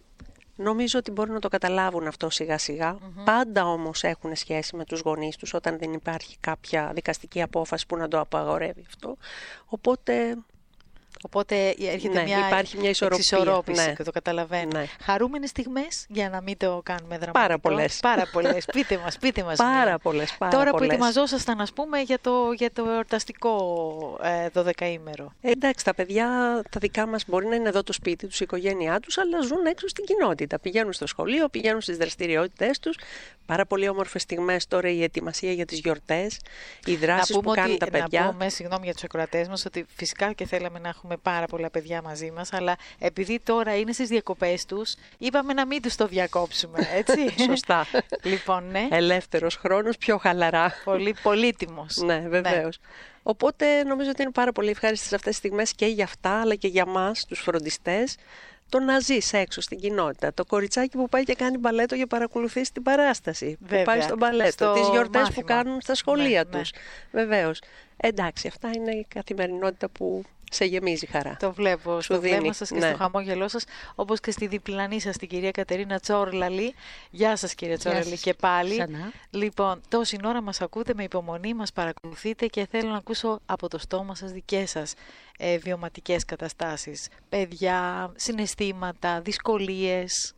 νομίζω ότι μπορούν να το καταλάβουν αυτό σιγά σιγά. Mm-hmm. Πάντα όμως έχουν σχέση με τους γονείς τους όταν δεν υπάρχει κάποια δικαστική απόφαση που να το απαγορεύει αυτό. Οπότε... Οπότε έρχεται ναι, μια, υπάρχει μια εξισορρόπηση, ναι. και το καταλαβαίνω. Ναι. Χαρούμενες στιγμές, για να μην το κάνουμε δραματικό. Πάρα πολλές. Πάρα πολλές. Πείτε μας, πείτε μας. Πάρα πολλές, πάρα Τώρα πολλές. που ετοιμαζόσασταν, ας πούμε, για το, για το εορταστικό ε, δωδεκαήμερο. Ε, εντάξει, τα παιδιά, τα δικά μας μπορεί να είναι εδώ το σπίτι τους, η οικογένειά τους, αλλά ζουν έξω στην κοινότητα. Πηγαίνουν στο σχολείο, πηγαίνουν στις δραστηριότητες τους. Πάρα πολύ όμορφες στιγμές τώρα η ετοιμασία για τις γιορτές, οι δράσεις που κάνουν ότι, τα παιδιά. Να πούμε, συγγνώμη για τους ακροατές μας, ότι φυσικά και θέλαμε να έχουμε πάρα πολλά παιδιά μαζί μας, αλλά επειδή τώρα είναι στις διακοπές τους, είπαμε να μην τους το διακόψουμε, έτσι. Σωστά. Λοιπόν, ναι. Ελεύθερος χρόνος, πιο χαλαρά. Πολύ πολύτιμος. Ναι, βεβαίως. Ναι. Οπότε νομίζω ότι είναι πάρα πολύ ευχάριστες αυτές τις στιγμές και για αυτά, αλλά και για μας, τους φροντιστές, το να ζεις έξω στην κοινότητα, το κοριτσάκι που πάει και κάνει μπαλέτο για παρακολουθήσει την παράσταση, Βέβαια. που πάει στο μπαλέτο, Στο τις γιορτές μάθημα. που κάνουν στα σχολεία Ναι, τους. Βεβαίως. Εντάξει, αυτά είναι η καθημερινότητα που σε γεμίζει χαρά. Το βλέπω Σου στο δίνει, βλέμμα σας και ναι. στο χαμόγελό σας, όπως και στη διπλανή σας την κυρία Κατερίνα Τσόρλαλη. Γεια σας κυρία Τσόρλαλη σας. και πάλι. Ξανά. Λοιπόν, τόση ώρα μας ακούτε με υπομονή, μας παρακολουθείτε και θέλω να ακούσω από το στόμα σας δικές σας ε, βιωματικές καταστάσεις. Παιδιά, συναισθήματα, δυσκολίες.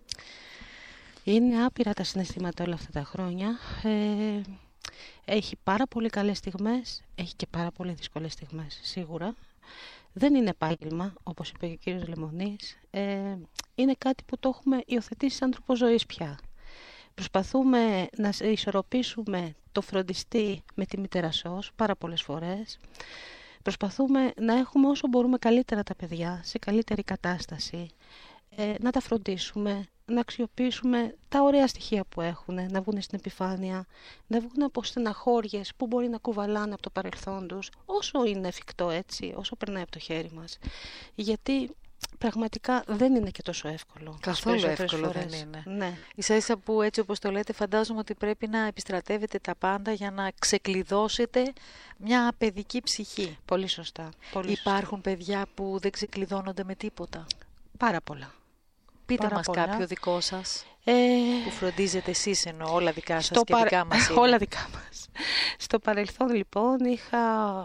Είναι άπειρα τα συναισθήματα όλα αυτά τα χρόνια. Ε, έχει πάρα πολύ καλές στιγμές, έχει και πάρα πολύ δύσκολες στιγμές, σίγουρα. Δεν είναι επάγγελμα, όπως είπε και ο κύριος Λεμονής. Ε, είναι κάτι που το έχουμε υιοθετήσει σαν τρόπο ζωής πια. Προσπαθούμε να ισορροπήσουμε το φροντιστή με τη μητέρα σως πάρα πολλές φορές. Προσπαθούμε να έχουμε όσο μπορούμε καλύτερα τα παιδιά, σε καλύτερη κατάσταση. Ε, να τα φροντίσουμε, να αξιοποιήσουμε τα ωραία στοιχεία που έχουν, να βγουν στην επιφάνεια, να βγουν από στεναχώριες που μπορεί να κουβαλάνε από το παρελθόν τους, όσο είναι εφικτό έτσι, όσο περνάει από το χέρι μας. Γιατί πραγματικά δεν είναι και τόσο εύκολο. Καθόλου εύκολο δεν είναι. Ναι. Ίσα ίσα που έτσι όπως το λέτε φαντάζομαι ότι πρέπει να επιστρατεύετε τα πάντα για να ξεκλειδώσετε μια παιδική ψυχή. Πολύ σωστά. Πολύ Υπάρχουν σωστά. παιδιά που δεν ξεκλειδώνονται με τίποτα. Πάρα πολλά. Πείτε Πάρα μας πολλά. κάποιο δικό σας Ε, που φροντίζετε εσείς, εννοώ όλα δικά σας στο και παρε- δικά μας είναι. Όλα δικά μας. Στο παρελθόν λοιπόν είχα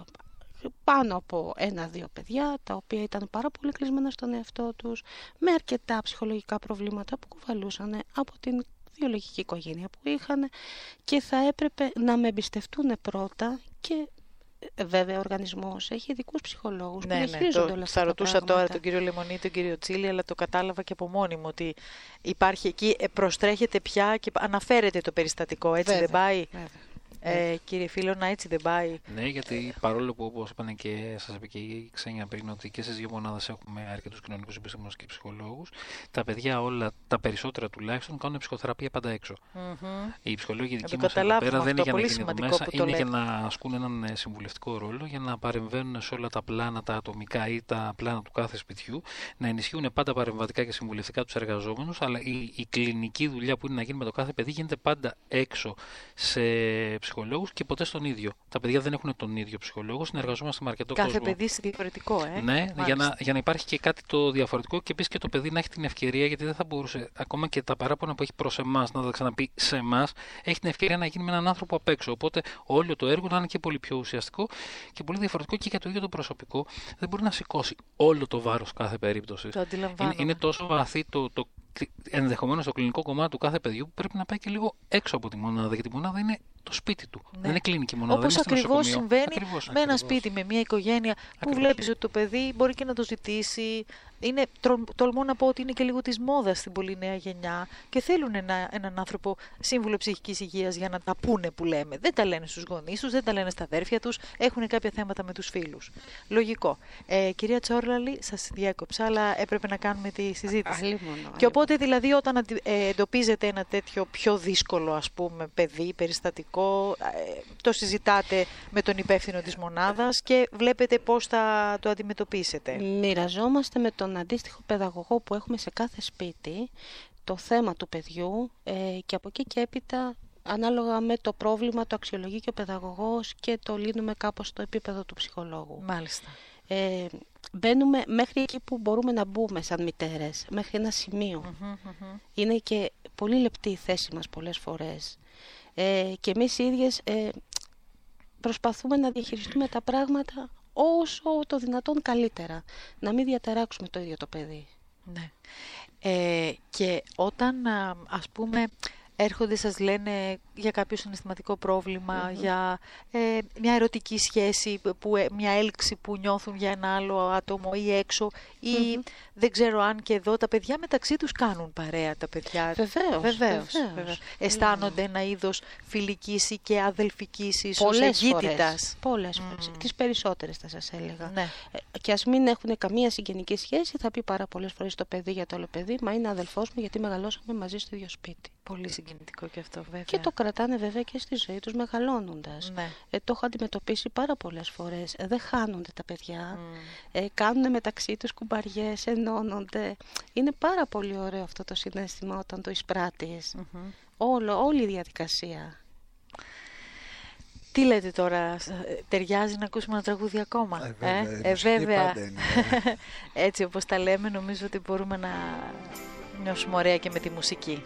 πάνω από ένα-δύο παιδιά τα οποία ήταν πάρα πολύ κλεισμένα στον εαυτό τους, με αρκετά ψυχολογικά προβλήματα που κουβαλούσαν από την βιολογική οικογένεια που είχαν και θα έπρεπε να με εμπιστευτούν πρώτα και ε, βέβαια ο οργανισμός έχει ειδικούς ψυχολόγους Ναι, που ναι, διαχειρίζονται το, όλα αυτά θα τα ρωτούσα πράγματα. τώρα τον κύριο Λεμονή, τον κύριο Τσίλη, αλλά το κατάλαβα και από μόνη μου ότι υπάρχει εκεί, ε, προστρέχεται πια και αναφέρεται το περιστατικό, έτσι Βέβαια, δεν πάει. βέβαια. Ε, κύριε Φίλωνα, έτσι δεν πάει. Ναι, γιατί παρόλο που όπως είπαν και σας είπε και η Ξένια πριν ότι και στις δύο μονάδες έχουμε αρκετούς κοινωνικούς επιστήμονες και ψυχολόγους, τα παιδιά όλα, τα περισσότερα τουλάχιστον, κάνουν ψυχοθεραπεία πάντα έξω. Mm-hmm. Οι ψυχολόγοι Να δικοί το μας εδώ καταλάβουμε πέρα δεν είναι αυτό, για να πολύ γίνει εδώ σημαντικό μέσα, που το είναι για λέτε. να ασκούν έναν ε, συμβουλευτικό ρόλο, για να παρεμβαίνουν σε όλα τα πλάνα, τα ατομικά ή τα πλάνα του κάθε σπιτιού, να ενισχύουν πάντα παρεμβατικά και συμβουλευτικά τους εργαζόμενους, αλλά η, η κλινική δουλειά που είναι να γίνει με το κάθε παιδί γίνεται πάντα έξω σε ψυχολόγους και ποτέ στον ίδιο. Τα παιδιά δεν έχουν τον ίδιο ψυχολόγο, συνεργαζόμαστε με αρκετό Κάθε κόσμο. παιδί διαφορετικό, ε. Ναι, για να, για να υπάρχει και κάτι το διαφορετικό και επίσης και το παιδί να έχει την ευκαιρία, γιατί δεν θα μπορούσε ακόμα και τα παράπονα που έχει προς εμάς να τα ξαναπεί σε εμάς, έχει την ευκαιρία να γίνει με έναν άνθρωπο απ' έξω. Οπότε όλο το έργο να είναι και πολύ πιο ουσιαστικό και πολύ διαφορετικό και για το ίδιο το προσωπικό. Δεν μπορεί να σηκώσει όλο το βάρος κάθε περίπτωση. Το αντιλαμβάνομαι. Είναι, είναι τόσο βαθύ το, το ενδεχομένως το κλινικό κομμάτι του κάθε παιδιού που πρέπει να πάει και λίγο έξω από τη μονάδα, γιατί η μονάδα είναι το σπίτι του. Ναι. Δεν είναι κλινική μονάδα. Όπως δεν είναι στο ακριβώς νοσοκομείο. συμβαίνει Ακριβώς, με ένα ακριβώς. σπίτι, με μια οικογένεια που Ακριβώς. βλέπεις ότι το παιδί μπορεί και να το ζητήσει. Είναι, τολμώ να πω ότι είναι και λίγο της μόδας στην πολύ νέα γενιά και θέλουν ένα, έναν άνθρωπο σύμβουλο ψυχικής υγείας για να τα πούνε που λέμε. Δεν τα λένε στους γονείς τους, δεν τα λένε στα αδέρφια τους, έχουν κάποια θέματα με τους φίλους. Λογικό. Ε, κυρία Τσόρλαλη, σας διέκοψα, αλλά έπρεπε να κάνουμε τη συζήτηση. Αλλήμον, Και οπότε δηλαδή όταν αντι- ε, εντοπίζετε ένα τέτοιο πιο δύσκολο ας πούμε παιδί, περιστατικό, ε, το συζητάτε με τον υπεύθυνο της μονάδας και βλέπετε πώς θα το αντιμετωπίσετε. Μοιραζόμαστε με τον αντίστοιχο παιδαγωγό που έχουμε σε κάθε σπίτι το θέμα του παιδιού ε, και από εκεί και έπειτα ανάλογα με το πρόβλημα το αξιολογεί και ο παιδαγωγός και το λύνουμε κάπως στο επίπεδο του ψυχολόγου. Μάλιστα. Ε, μπαίνουμε μέχρι εκεί που μπορούμε να μπούμε σαν μητέρες, μέχρι ένα σημείο. Μμμ, μμμ. Είναι και πολύ λεπτή η θέση μας πολλές φορές. Ε, και εμείς οι ίδιες ε, προσπαθούμε να διαχειριστούμε τα πράγματα όσο το δυνατόν καλύτερα. Να μην διαταράξουμε το ίδιο το παιδί. Ναι. Ε, και όταν α, ας πούμε έρχονται σας λένε για κάποιο συναισθηματικό πρόβλημα, Mm-hmm. για ε, μια ερωτική σχέση, που, ε, μια έλξη που νιώθουν για ένα άλλο άτομο ή έξω ή Mm-hmm. δεν ξέρω αν και εδώ τα παιδιά μεταξύ τους κάνουν παρέα τα παιδιά. Βεβαίως, Βεβαίως, βεβαίως. βεβαίως. Αισθάνονται ένα είδος φιλικής ή και αδελφικής ίσως Πολλές εγκύτητας. φορές. Πολλές φορές. Mm. Τις περισσότερες θα σας έλεγα. Ναι. Ε, και ας μην έχουν καμία συγγενική σχέση, θα πει πάρα πολλές φορές το παιδί για το άλλο παιδί, μα είναι αδελφός μου γιατί μεγαλώσαμε μαζί στο ίδιο σπίτι. Πολύ συγκινητικό και αυτό, βέβαια. Και το κρατάνε βέβαια και στη ζωή τους μεγαλώνοντας. Ναι. Ε, το έχω αντιμετωπίσει πάρα πολλές φορές. Ε, δεν χάνονται τα παιδιά. Mm. Ε, κάνουν μεταξύ τους κουμπαριές, ενώνονται. Είναι πάρα πολύ ωραίο αυτό το συναίσθημα όταν το εισπράττεις. Mm-hmm. Όλο, όλη η διαδικασία. Τι λέτε τώρα, ταιριάζει να ακούσουμε ένα τραγούδι ακόμα? Ε, βέβαια. Ε, ε, βέβαια. Είναι, ναι. Έτσι όπως τα λέμε, νομίζω ότι μπορούμε να νιώσουμε ωραία και με τη μουσική.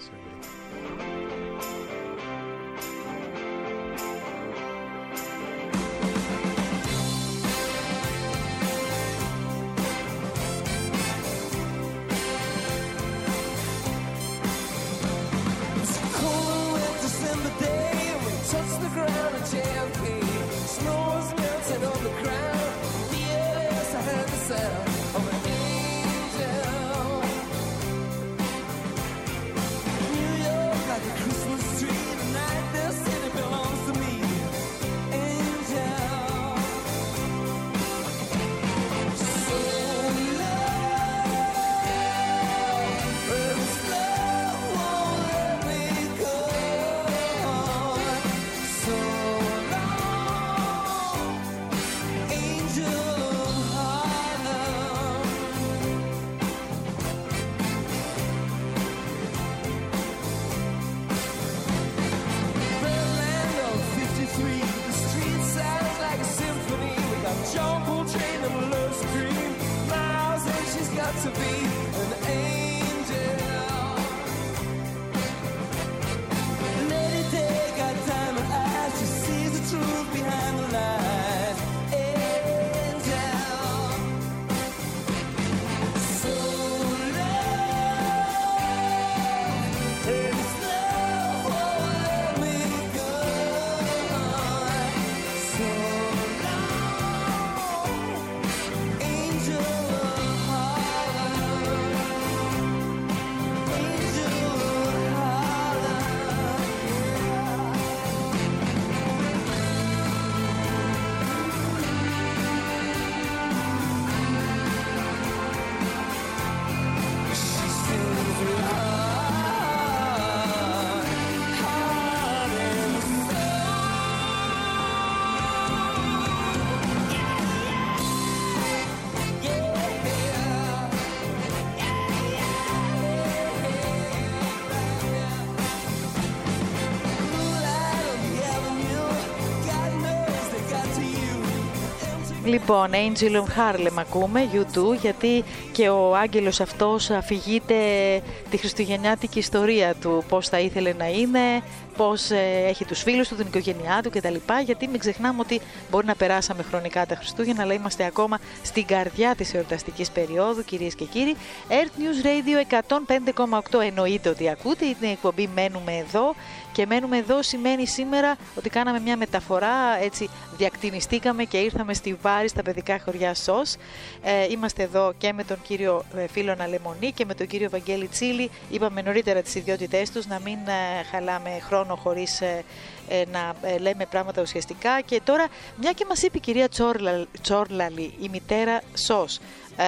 Λοιπόν, Angel of Harlem ακούμε, γιου τού, γιατί και ο άγγελος αυτός αφηγείται τη χριστουγεννιάτικη ιστορία του, πώς θα ήθελε να είναι, πώς ε, έχει τους φίλους του, την οικογένειά του κτλ. Γιατί μην ξεχνάμε ότι μπορεί να περάσαμε χρονικά τα Χριστούγεννα, αλλά είμαστε ακόμα στην καρδιά της εορταστικής περίοδου, κυρίες και κύριοι. Earth News Radio εκατόν πέντε κόμμα οκτώ εννοείται ότι ακούτε, είναι η εκπομπή Μένουμε Εδώ. Και μένουμε εδώ σημαίνει σήμερα ότι κάναμε μια μεταφορά, έτσι διακτηνιστήκαμε και ήρθαμε στη Βάρη, στα παιδικά χωριά ΣΟΣ. Ε, είμαστε εδώ και με τον κύριο Φίλωνα Λεμονή και με τον κύριο Βαγγέλη Τσίλη. Είπαμε νωρίτερα τις ιδιότητές τους, να μην ε, χαλάμε χρόνο χωρίς ε, ε, να ε, λέμε πράγματα ουσιαστικά. Και τώρα, μια και μας είπε η κυρία Τσόρλα, Τσόρλαλη, η μητέρα ΣΟΣ,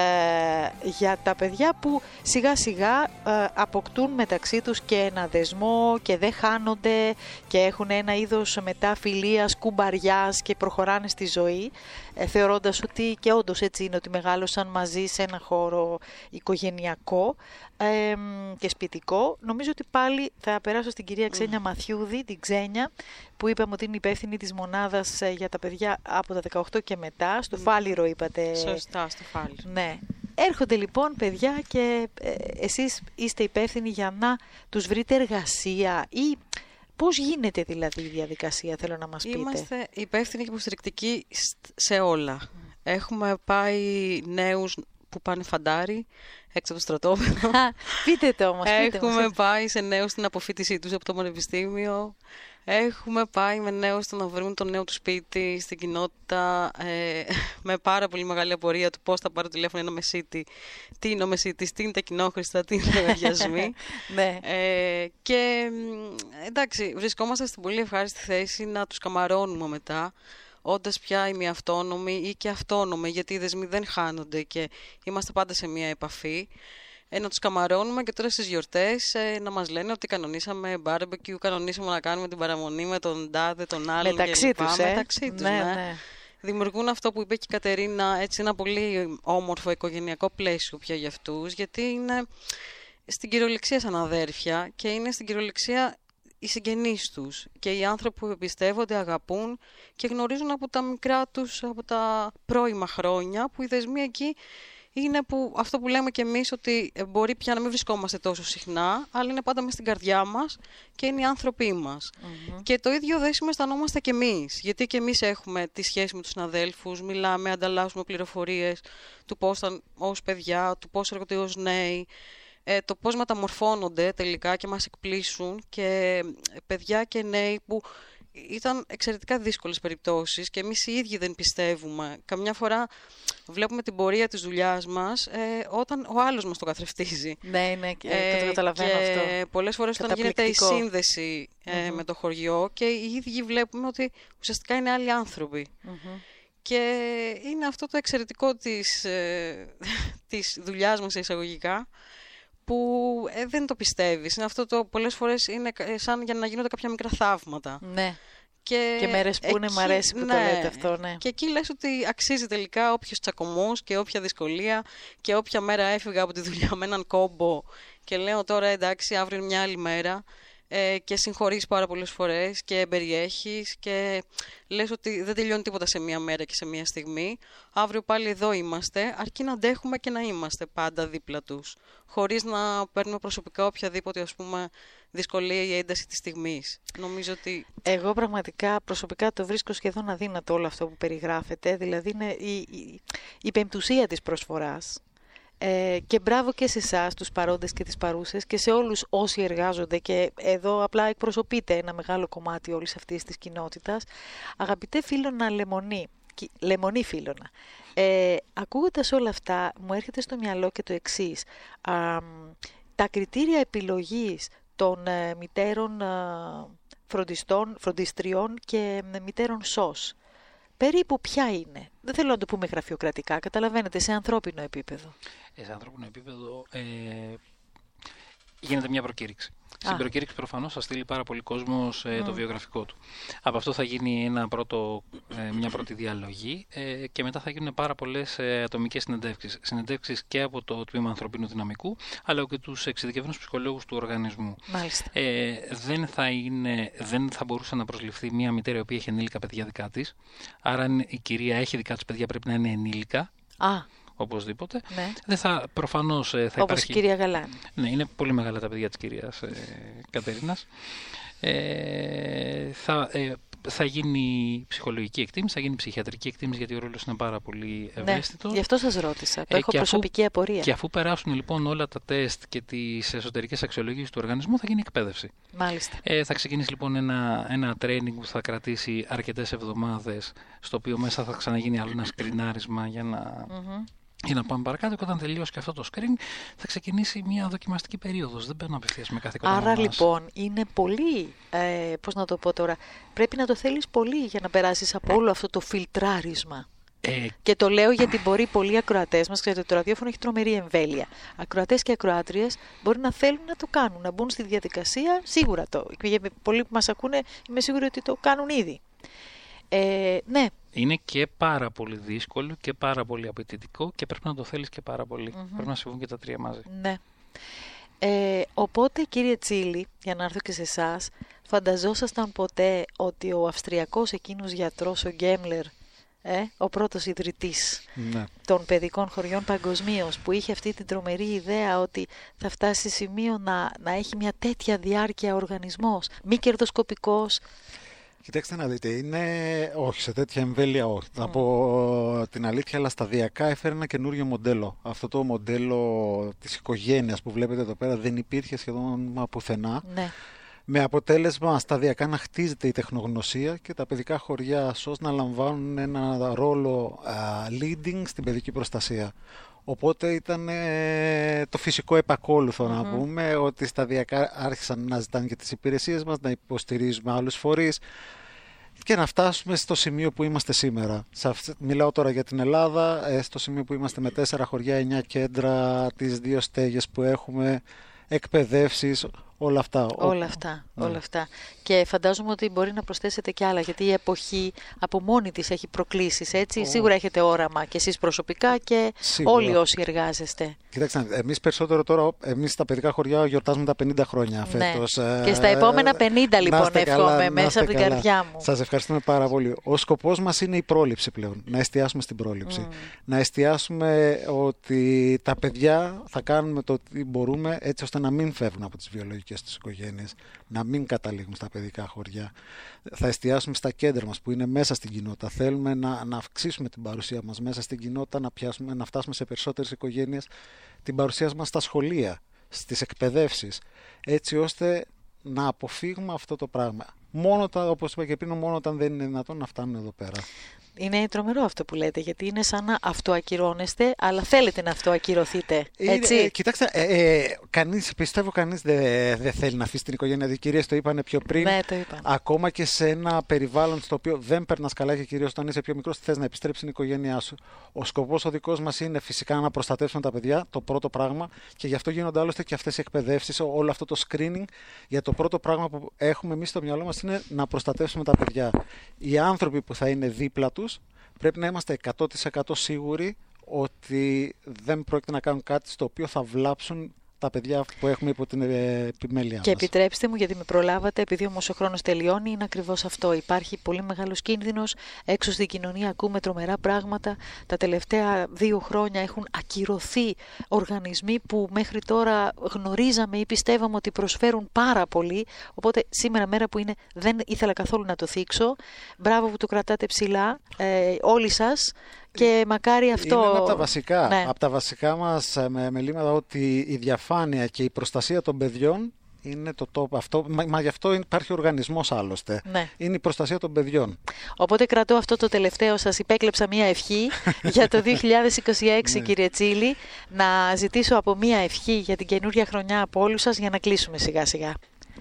Ε, για τα παιδιά που σιγά σιγά ε, αποκτούν μεταξύ τους και ένα δεσμό και δεν χάνονται και έχουν ένα είδος μετά φιλίας, κουμπαριάς και προχωράνε στη ζωή, ε, θεωρώντας ότι και όντως έτσι είναι, ότι μεγάλωσαν μαζί σε ένα χώρο οικογενειακό ε, και σπιτικό. Νομίζω ότι πάλι θα περάσω στην κυρία Ξένια mm. Μαθιούδη, την Ξένια, που είπαμε ότι είναι υπεύθυνη της μονάδας για τα παιδιά από τα δεκαοκτώ και μετά, στο mm. Φάληρο είπατε. Σωστά, στο Φάληρο. Ναι. Έρχονται λοιπόν παιδιά και ε, εσείς είστε υπεύθυνοι για να τους βρείτε εργασία ή πώς γίνεται δηλαδή η διαδικασία, θέλω να μας πείτε. Είμαστε υπεύθυνοι και υποστηρικτικοί σε όλα. Mm. Έχουμε πάει νέους που πάνε φαντάρι έξω από το στρατόπεδο. Πείτε το όμως. Πείτε Έχουμε μας. πάει σε νέους στην αποφοίτησή τους από το πανεπιστήμιο. Έχουμε πάει με νέους στο να βρουν το νέο του σπίτι στην κοινότητα, ε, με πάρα πολύ μεγάλη απορία του πώς θα πάρω τηλέφωνο ένα μεσίτη, τι είναι ο μεσίτης, τι είναι τα κοινόχρηστα, τι είναι οι λογαριασμοί. Ναι. ε, και εντάξει, βρισκόμαστε στην πολύ ευχάριστη θέση να τους καμαρώνουμε μετά, όντας πια ημιαυτόνομοι ή και αυτόνομοι, γιατί οι δεσμοί δεν χάνονται και είμαστε πάντα σε μία επαφή. ε, να τους καμαρώνουμε και τώρα στις γιορτές ε, να μας λένε ότι κανονίσαμε barbecue, κανονίσαμε να κάνουμε την παραμονή με τον τάδε, τον άλλον μεταξύ κλπ. τους, ε? Μεταξύ τους, ναι, ναι. ναι. Δημιουργούν αυτό που είπε και η Κατερίνα, έτσι ένα πολύ όμορφο οικογενειακό πλαίσιο πια για αυτούς, γιατί είναι στην κυριολεξία σαν αδέρφια και είναι στην κυριολεξία οι συγγενείς τους και οι άνθρωποι που εμπιστεύονται, αγαπούν και γνωρίζουν από τα μικρά τους, από τα πρώιμα χρόνια, που οι δεσμοί εκεί είναι που, αυτό που λέμε κι εμείς, ότι μπορεί πια να μην βρισκόμαστε τόσο συχνά, αλλά είναι πάντα μες στην καρδιά μας και είναι οι άνθρωποι μας. Mm-hmm. Και το ίδιο δέσιμο αισθανόμαστε κι εμείς, γιατί κι εμείς έχουμε τη σχέση με τους συναδέλφους, μιλάμε, ανταλλάσσουμε πληροφορίες του πώς ήταν ως παιδιά, του πώς έρχονται ως νέοι, ε, το πώς μεταμορφώνονται τελικά και μας εκπλήσουν, και παιδιά και νέοι που ήταν εξαιρετικά δύσκολες περιπτώσεις και εμείς οι ίδιοι δεν πιστεύουμε. Καμιά φορά βλέπουμε την πορεία της δουλειάς μας ε, όταν ο άλλος μας το καθρεφτίζει. Ναι, ναι, και ε, το καταλαβαίνω και αυτό. Και πολλές φορές όταν γίνεται η σύνδεση ε, mm-hmm. με το χωριό και οι ίδιοι βλέπουμε ότι ουσιαστικά είναι άλλοι άνθρωποι. Mm-hmm. Και είναι αυτό το εξαιρετικό της, ε, της δουλειάς μας εισαγωγικά, που ε, δεν το πιστεύεις. Είναι αυτό το πολλές φορές είναι σαν για να γίνονται κάποια μικρά θαύματα. Ναι. Και, και μέρες που είναι, μ' αρέσει που ναι, το λέτε αυτό, ναι. Και εκεί λες ότι αξίζει τελικά όποιος τσακωμός και όποια δυσκολία και όποια μέρα έφυγα από τη δουλειά με έναν κόμπο και λέω τώρα εντάξει, αύριο είναι μια άλλη μέρα, ε, και συγχωρείς πάρα πολλές φορές και περιέχεις και λες ότι δεν τελειώνει τίποτα σε μια μέρα και σε μια στιγμή. Αύριο πάλι εδώ είμαστε, αρκεί να αντέχουμε και να είμαστε πάντα δίπλα τους, χωρίς να παίρνουμε προσωπικά οποιαδήποτε, ας πούμε, δυσκολία ή ένταση της στιγμής. Νομίζω ότι... Εγώ πραγματικά προσωπικά το βρίσκω σχεδόν αδύνατο όλο αυτό που περιγράφεται, δηλαδή είναι η, η, η πεμπτουσία της προσφοράς. Ε, και μπράβο και σε εσάς τους παρόντες και τις παρούσες και σε όλους όσοι εργάζονται, και εδώ απλά εκπροσωπείται ένα μεγάλο κομμάτι όλης αυτής της κοινότητας. Αγαπητέ φίλωνα Λεμονή, Λεμονή φίλωνα, ε, ακούγοντας όλα αυτά μου έρχεται στο μυαλό και το εξής. Α, τα κριτήρια επιλογής των ε, μητέρων ε, φροντιστών, φροντιστριών και ε, μητέρων σως, περίπου ποια είναι? Δεν θέλω να το πούμε γραφειοκρατικά, καταλαβαίνετε, σε ανθρώπινο επίπεδο. Ε, σε ανθρώπινο επίπεδο ε, γίνεται μια προκήρυξη. Α. Στην προκήρυξη προφανώς θα στείλει πάρα πολύ κόσμος ε, mm. το βιογραφικό του. Από αυτό θα γίνει ένα πρώτο, ε, μια πρώτη διαλογή ε, και μετά θα γίνουν πάρα πολλές ε, ατομικές συνεντεύξεις. Συνεντεύξεις και από το Τμήμα Ανθρωπίνου Δυναμικού, αλλά και τους εξειδικευμένους ψυχολόγους του οργανισμού. Μάλιστα. Ε, δεν, θα είναι, δεν θα μπορούσε να προσληφθεί μια μητέρα η οποία έχει ενήλικα παιδιά δικά της. Άρα, αν η κυρία έχει δικά της παιδιά, πρέπει να είναι ενήλικα. Α. Οπωσδήποτε. Ναι. Δεν θα, προφανώς θα όπως υπάρχει... η κυρία Γαλάνη. Ναι, είναι πολύ μεγάλα τα παιδιά της κυρίας ε, Κατερίνας. Ε, θα, ε, θα γίνει ψυχολογική εκτίμηση, θα γίνει ψυχιατρική εκτίμηση, γιατί ο ρόλος είναι πάρα πολύ ευαίσθητο. Ναι, γι' αυτό σας ρώτησα. Το ε, έχω προσωπική αφού, απορία. Και αφού περάσουν λοιπόν όλα τα τεστ και τις εσωτερικές αξιολογήσεις του οργανισμού, θα γίνει εκπαίδευση. Μάλιστα. Ε, θα ξεκινήσει λοιπόν ένα, ένα training που θα κρατήσει αρκετές εβδομάδες, στο οποίο μέσα θα ξαναγίνει άλλο ένα σκρινάρισμα για να... Mm-hmm. Για να πάμε παρακάτω, και όταν τελειώσει και αυτό το screen, θα ξεκινήσει μια δοκιμαστική περίοδος. Δεν παίρνω απευθείας με κάθε κόμμα. Άρα λοιπόν είναι πολύ, ε, πώς να το πω τώρα, πρέπει να το θέλεις πολύ για να περάσεις από όλο αυτό το φιλτράρισμα. Ε... Και το λέω γιατί μπορεί πολλοί ακροατές μας, ξέρετε, το ραδιόφωνο έχει τρομερή εμβέλεια. Ακροατές και ακροάτριες μπορεί να θέλουν να το κάνουν, να μπουν στη διαδικασία, σίγουρα το. Πολλοί που μας ακούνε, είμαι σίγουρη ότι το κάνουν ήδη. Ε, ναι. Είναι και πάρα πολύ δύσκολο και πάρα πολύ απαιτητικό και πρέπει να το θέλεις και πάρα πολύ. Mm-hmm. Πρέπει να συμβούν και τα τρία μαζί. Ναι. Ε, οπότε, κύριε Τσίλη, για να έρθω και σε εσάς, φανταζόσασταν ποτέ ότι ο Αυστριακός εκείνος γιατρός, ο Γκέμλερ, ε, ο πρώτος ιδρυτής ναι. των παιδικών χωριών παγκοσμίως, που είχε αυτή την τρομερή ιδέα ότι θα φτάσει σε σημείο να, να έχει μια τέτοια διάρκεια οργανισμός, μη κερδοσκοπικός. Κοιτάξτε να δείτε, είναι όχι σε τέτοια εμβέλεια όχι. Mm. Θα πω την αλήθεια, αλλά σταδιακά έφερε ένα καινούριο μοντέλο. Αυτό το μοντέλο της οικογένειας που βλέπετε εδώ πέρα δεν υπήρχε σχεδόν πουθενά. Ναι. Με αποτέλεσμα σταδιακά να χτίζεται η τεχνογνωσία και τα παιδικά χωριά σως να λαμβάνουν ένα ρόλο uh, leading στην παιδική προστασία. Οπότε ήταν ε, το φυσικό επακόλουθο mm-hmm. να πούμε, ότι σταδιακά άρχισαν να ζητάνε και τις υπηρεσίες μας, να υποστηρίζουμε άλλους φορείς. και να φτάσουμε στο σημείο που είμαστε σήμερα. Μιλάω τώρα για την Ελλάδα, στο σημείο που είμαστε με τέσσερα χωριά, εννιά κέντρα, τις δύο στέγες που έχουμε, εκπαιδεύσεις, όλα αυτά. Όλα αυτά, ναι. όλα αυτά. Και φαντάζομαι ότι μπορεί να προσθέσετε κι άλλα, γιατί η εποχή από μόνη της έχει προκλήσεις, έτσι. Oh. Σίγουρα έχετε όραμα και εσείς προσωπικά και Σίγουρα. Όλοι όσοι εργάζεστε. Κοιτάξτε, εμείς περισσότερο τώρα, εμείς στα παιδικά χωριά γιορτάζουμε τα πενήντα χρόνια φέτος. Ναι. Και στα επόμενα πενήντα λοιπόν εύχομαι μέσα από την καλά. Καρδιά μου. Σας ευχαριστούμε πάρα πολύ. Ο σκοπός μας είναι η πρόληψη πλέον, να εστιάσουμε στην πρόληψη. Mm. Να εστιάσουμε ότι τα παιδιά θα κάνουμε το τι μπορούμε έτσι ώστε να μην φεύγουν από τις βιολογικές τους οικογένειες, να μην καταλήγουν στα παιδικά χωριά. Θα εστιάσουμε στα κέντρα μας που είναι μέσα στην κοινότητα. Θέλουμε να, να αυξήσουμε την παρουσία μας μέσα στην κοινότητα, να, πιάσουμε, να φτάσουμε σε περισσότερες οικογένειες, την παρουσία μας στα σχολεία, στις εκπαιδεύσεις, έτσι ώστε να αποφύγουμε αυτό το πράγμα. Μόνο, όπως είπα και πριν, μόνο όταν δεν είναι δυνατόν να φτάνουν εδώ πέρα. Είναι τρομερό αυτό που λέτε, γιατί είναι σαν να αυτοακυρώνεστε, αλλά θέλετε να αυτοακυρωθείτε. Έτσι. Ε, ε, κοιτάξτε, ε, ε, κανείς, πιστεύω κανείς δεν δε θέλει να αφήσει την οικογένεια. Οι κυρίες το είπανε πιο πριν. Ναι, το είπαν. Ακόμα και σε ένα περιβάλλον στο οποίο δεν περνάς καλά και κυρίως όταν είσαι πιο μικρός, θες να επιστρέψει στην οικογένειά σου. Ο σκοπός ο δικός μας είναι φυσικά να προστατεύσουμε τα παιδιά, το πρώτο πράγμα, και γι' αυτό γίνονται άλλωστε και αυτές οι εκπαιδεύσεις, όλο αυτό το screening. Για το πρώτο πράγμα που έχουμε εμείς στο μυαλό μας είναι να προστατεύσουμε τα παιδιά. Οι άνθρωποι που θα είναι δίπλα τους πρέπει να είμαστε εκατό τοις εκατό σίγουροι ότι δεν πρόκειται να κάνουν κάτι στο οποίο θα βλάψουν τα παιδιά που έχουμε υπό την επιμέλεια μας. Και επιτρέψτε μου, γιατί με προλάβατε, επειδή όμως ο χρόνος τελειώνει, είναι ακριβώς αυτό. Υπάρχει πολύ μεγάλος κίνδυνος. Έξω στην κοινωνία ακούμε τρομερά πράγματα. Τα τελευταία δύο χρόνια έχουν ακυρωθεί οργανισμοί που μέχρι τώρα γνωρίζαμε ή πιστεύαμε ότι προσφέρουν πάρα πολύ. Οπότε σήμερα, μέρα που είναι, δεν ήθελα καθόλου να το θίξω. Μπράβο που το κρατάτε ψηλά, ε, όλοι σας. Και μακάρι αυτό... Είναι ένα από τα βασικά, ναι. από τα βασικά μας με, μελήματα, ότι η διαφάνεια και η προστασία των παιδιών είναι το top. Αυτό, μα, μα γι' αυτό υπάρχει οργανισμός άλλωστε. Ναι. Είναι η προστασία των παιδιών. Οπότε κρατώ αυτό το τελευταίο, σας υπέκλεψα μία ευχή για το δύο χιλιάδες είκοσι έξι, ναι. Κύριε Τσίλη, να ζητήσω από μία ευχή για την καινούργια χρονιά από όλους σας για να κλείσουμε σιγά σιγά.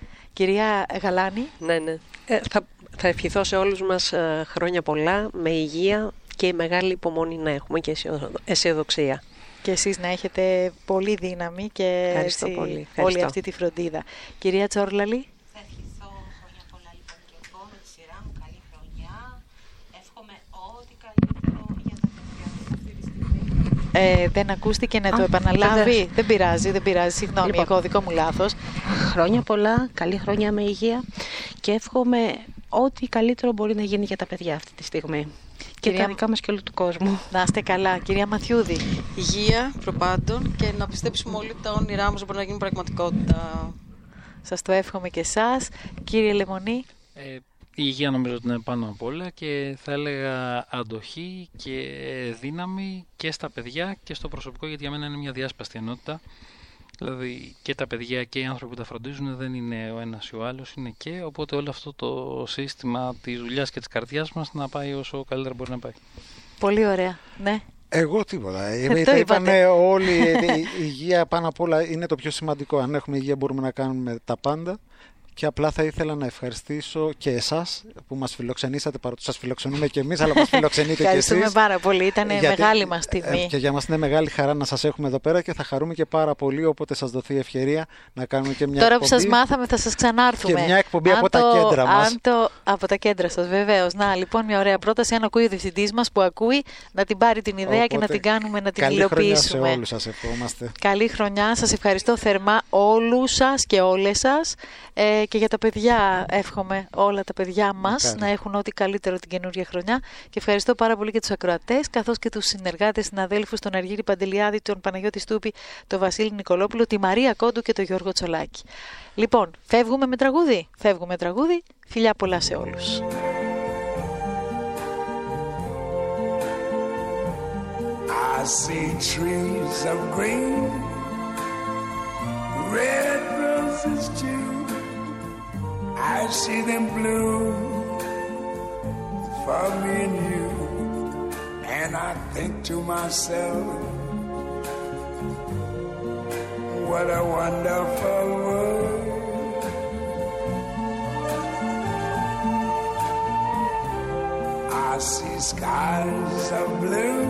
Κυρία Γαλάνη. Ναι, ναι. Ε, θα, θα ευχηθώ σε όλους μας ε, χρόνια πολλά, με υγεία και μεγάλη υπομονή να έχουμε και αισιοδοξία. Και εσείς να έχετε πολύ δύναμη και Ευχαριστώ έτσι, πολύ. Ευχαριστώ. όλη αυτή τη φροντίδα. Κυρία Τσόρλαλη. Θα ευχηθώ χρόνια πολλά λοιπόν και εγώ με τη σειρά μου. Καλή χρονιά. Εύχομαι ό,τι καλύτερο για τα παιδιά αυτή τη στιγμή. Ε, δεν ακούστηκε να Α, το επαναλάβει. Δεν, δεν πειράζει, δεν πειράζει. Συγγνώμη, λοιπόν, εγώ δικό μου λάθος. Χρόνια πολλά, καλή χρονιά με υγεία και εύχομαι ό,τι καλύτερο μπορεί να γίνει για τα παιδιά αυτή τη στιγμή. Και κυρία... τα δικά μας και όλου του κόσμου. Να είστε καλά. Κυρία Μαθιούδη. Υγεία προπάντων και να πιστέψουμε όλοι ότι τα όνειρά μας μπορεί να γίνουν πραγματικότητα. Σας το εύχομαι και εσάς. Κύριε Λεμονή. Ε, η υγεία νομίζω ότι είναι πάνω απ' όλα και θα έλεγα αντοχή και δύναμη και στα παιδιά και στο προσωπικό, γιατί για μένα είναι μια διάσπαστη ενότητα. Δηλαδή και τα παιδιά και οι άνθρωποι που τα φροντίζουν δεν είναι ο ένας ή ο άλλος, είναι και, οπότε όλο αυτό το σύστημα της δουλειάς και της καρδιάς μας να πάει όσο καλύτερα μπορεί να πάει. Πολύ ωραία, ναι. Εγώ τίποτα. Τα είπανε όλοι, η υγεία πάνω απ' όλα είναι το πιο σημαντικό. Αν έχουμε υγεία μπορούμε να κάνουμε τα πάντα. Και απλά θα ήθελα να ευχαριστήσω και εσάς που μας φιλοξενήσατε, παρότι σας φιλοξενούμε και εμείς, αλλά μας φιλοξενείτε και εσείς. Ευχαριστούμε πάρα πολύ, ήταν μεγάλη μας τιμή. Και για μας είναι μεγάλη χαρά να σας έχουμε εδώ πέρα και θα χαρούμε και πάρα πολύ όποτε σας δοθεί η ευκαιρία να κάνουμε και μια Τώρα εκπομπή. Τώρα που σας μάθαμε θα σας ξανάρθουμε. Και μια εκπομπή αν από το, τα κέντρα μας. Αν το, από τα κέντρα σας, βεβαίως. Να, λοιπόν, μια ωραία πρόταση. Αν ακούει ο διευθυντής μας που ακούει, να την πάρει την ιδέα. Οπότε, και να την κάνουμε, να την καλή υλοποιήσουμε. Καλή χρονιά σε όλους σας ευχόμαστε. Καλή χρονιά. Σας ευχαριστώ θερμά όλους σας και όλες σας. Ε, και για τα παιδιά, εύχομαι όλα τα παιδιά μας Μακάρι. να έχουν ό,τι καλύτερο την καινούργια χρονιά. Και ευχαριστώ πάρα πολύ και τους ακροατές, καθώς και τους συνεργάτες, συναδέλφους, τον Αργύρη Παντελιάδη, τον Παναγιώτη Στούπη, τον Βασίλη Νικολόπουλο, τη Μαρία Κόντου και τον Γιώργο Τσολάκη. Λοιπόν, φεύγουμε με τραγούδι. Φεύγουμε με τραγούδι. Φιλιά πολλά σε όλους. I see trees of green, red roses too. I see them bloom for me and you, and I think to myself, what a wonderful world. the skies are blue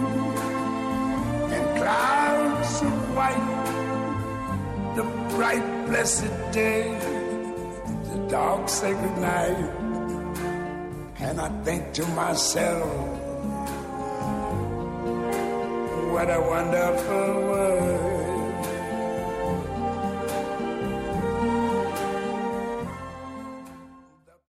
and clouds of white, the bright blessed day, the dark sacred night. And I think to myself, what a wonderful world.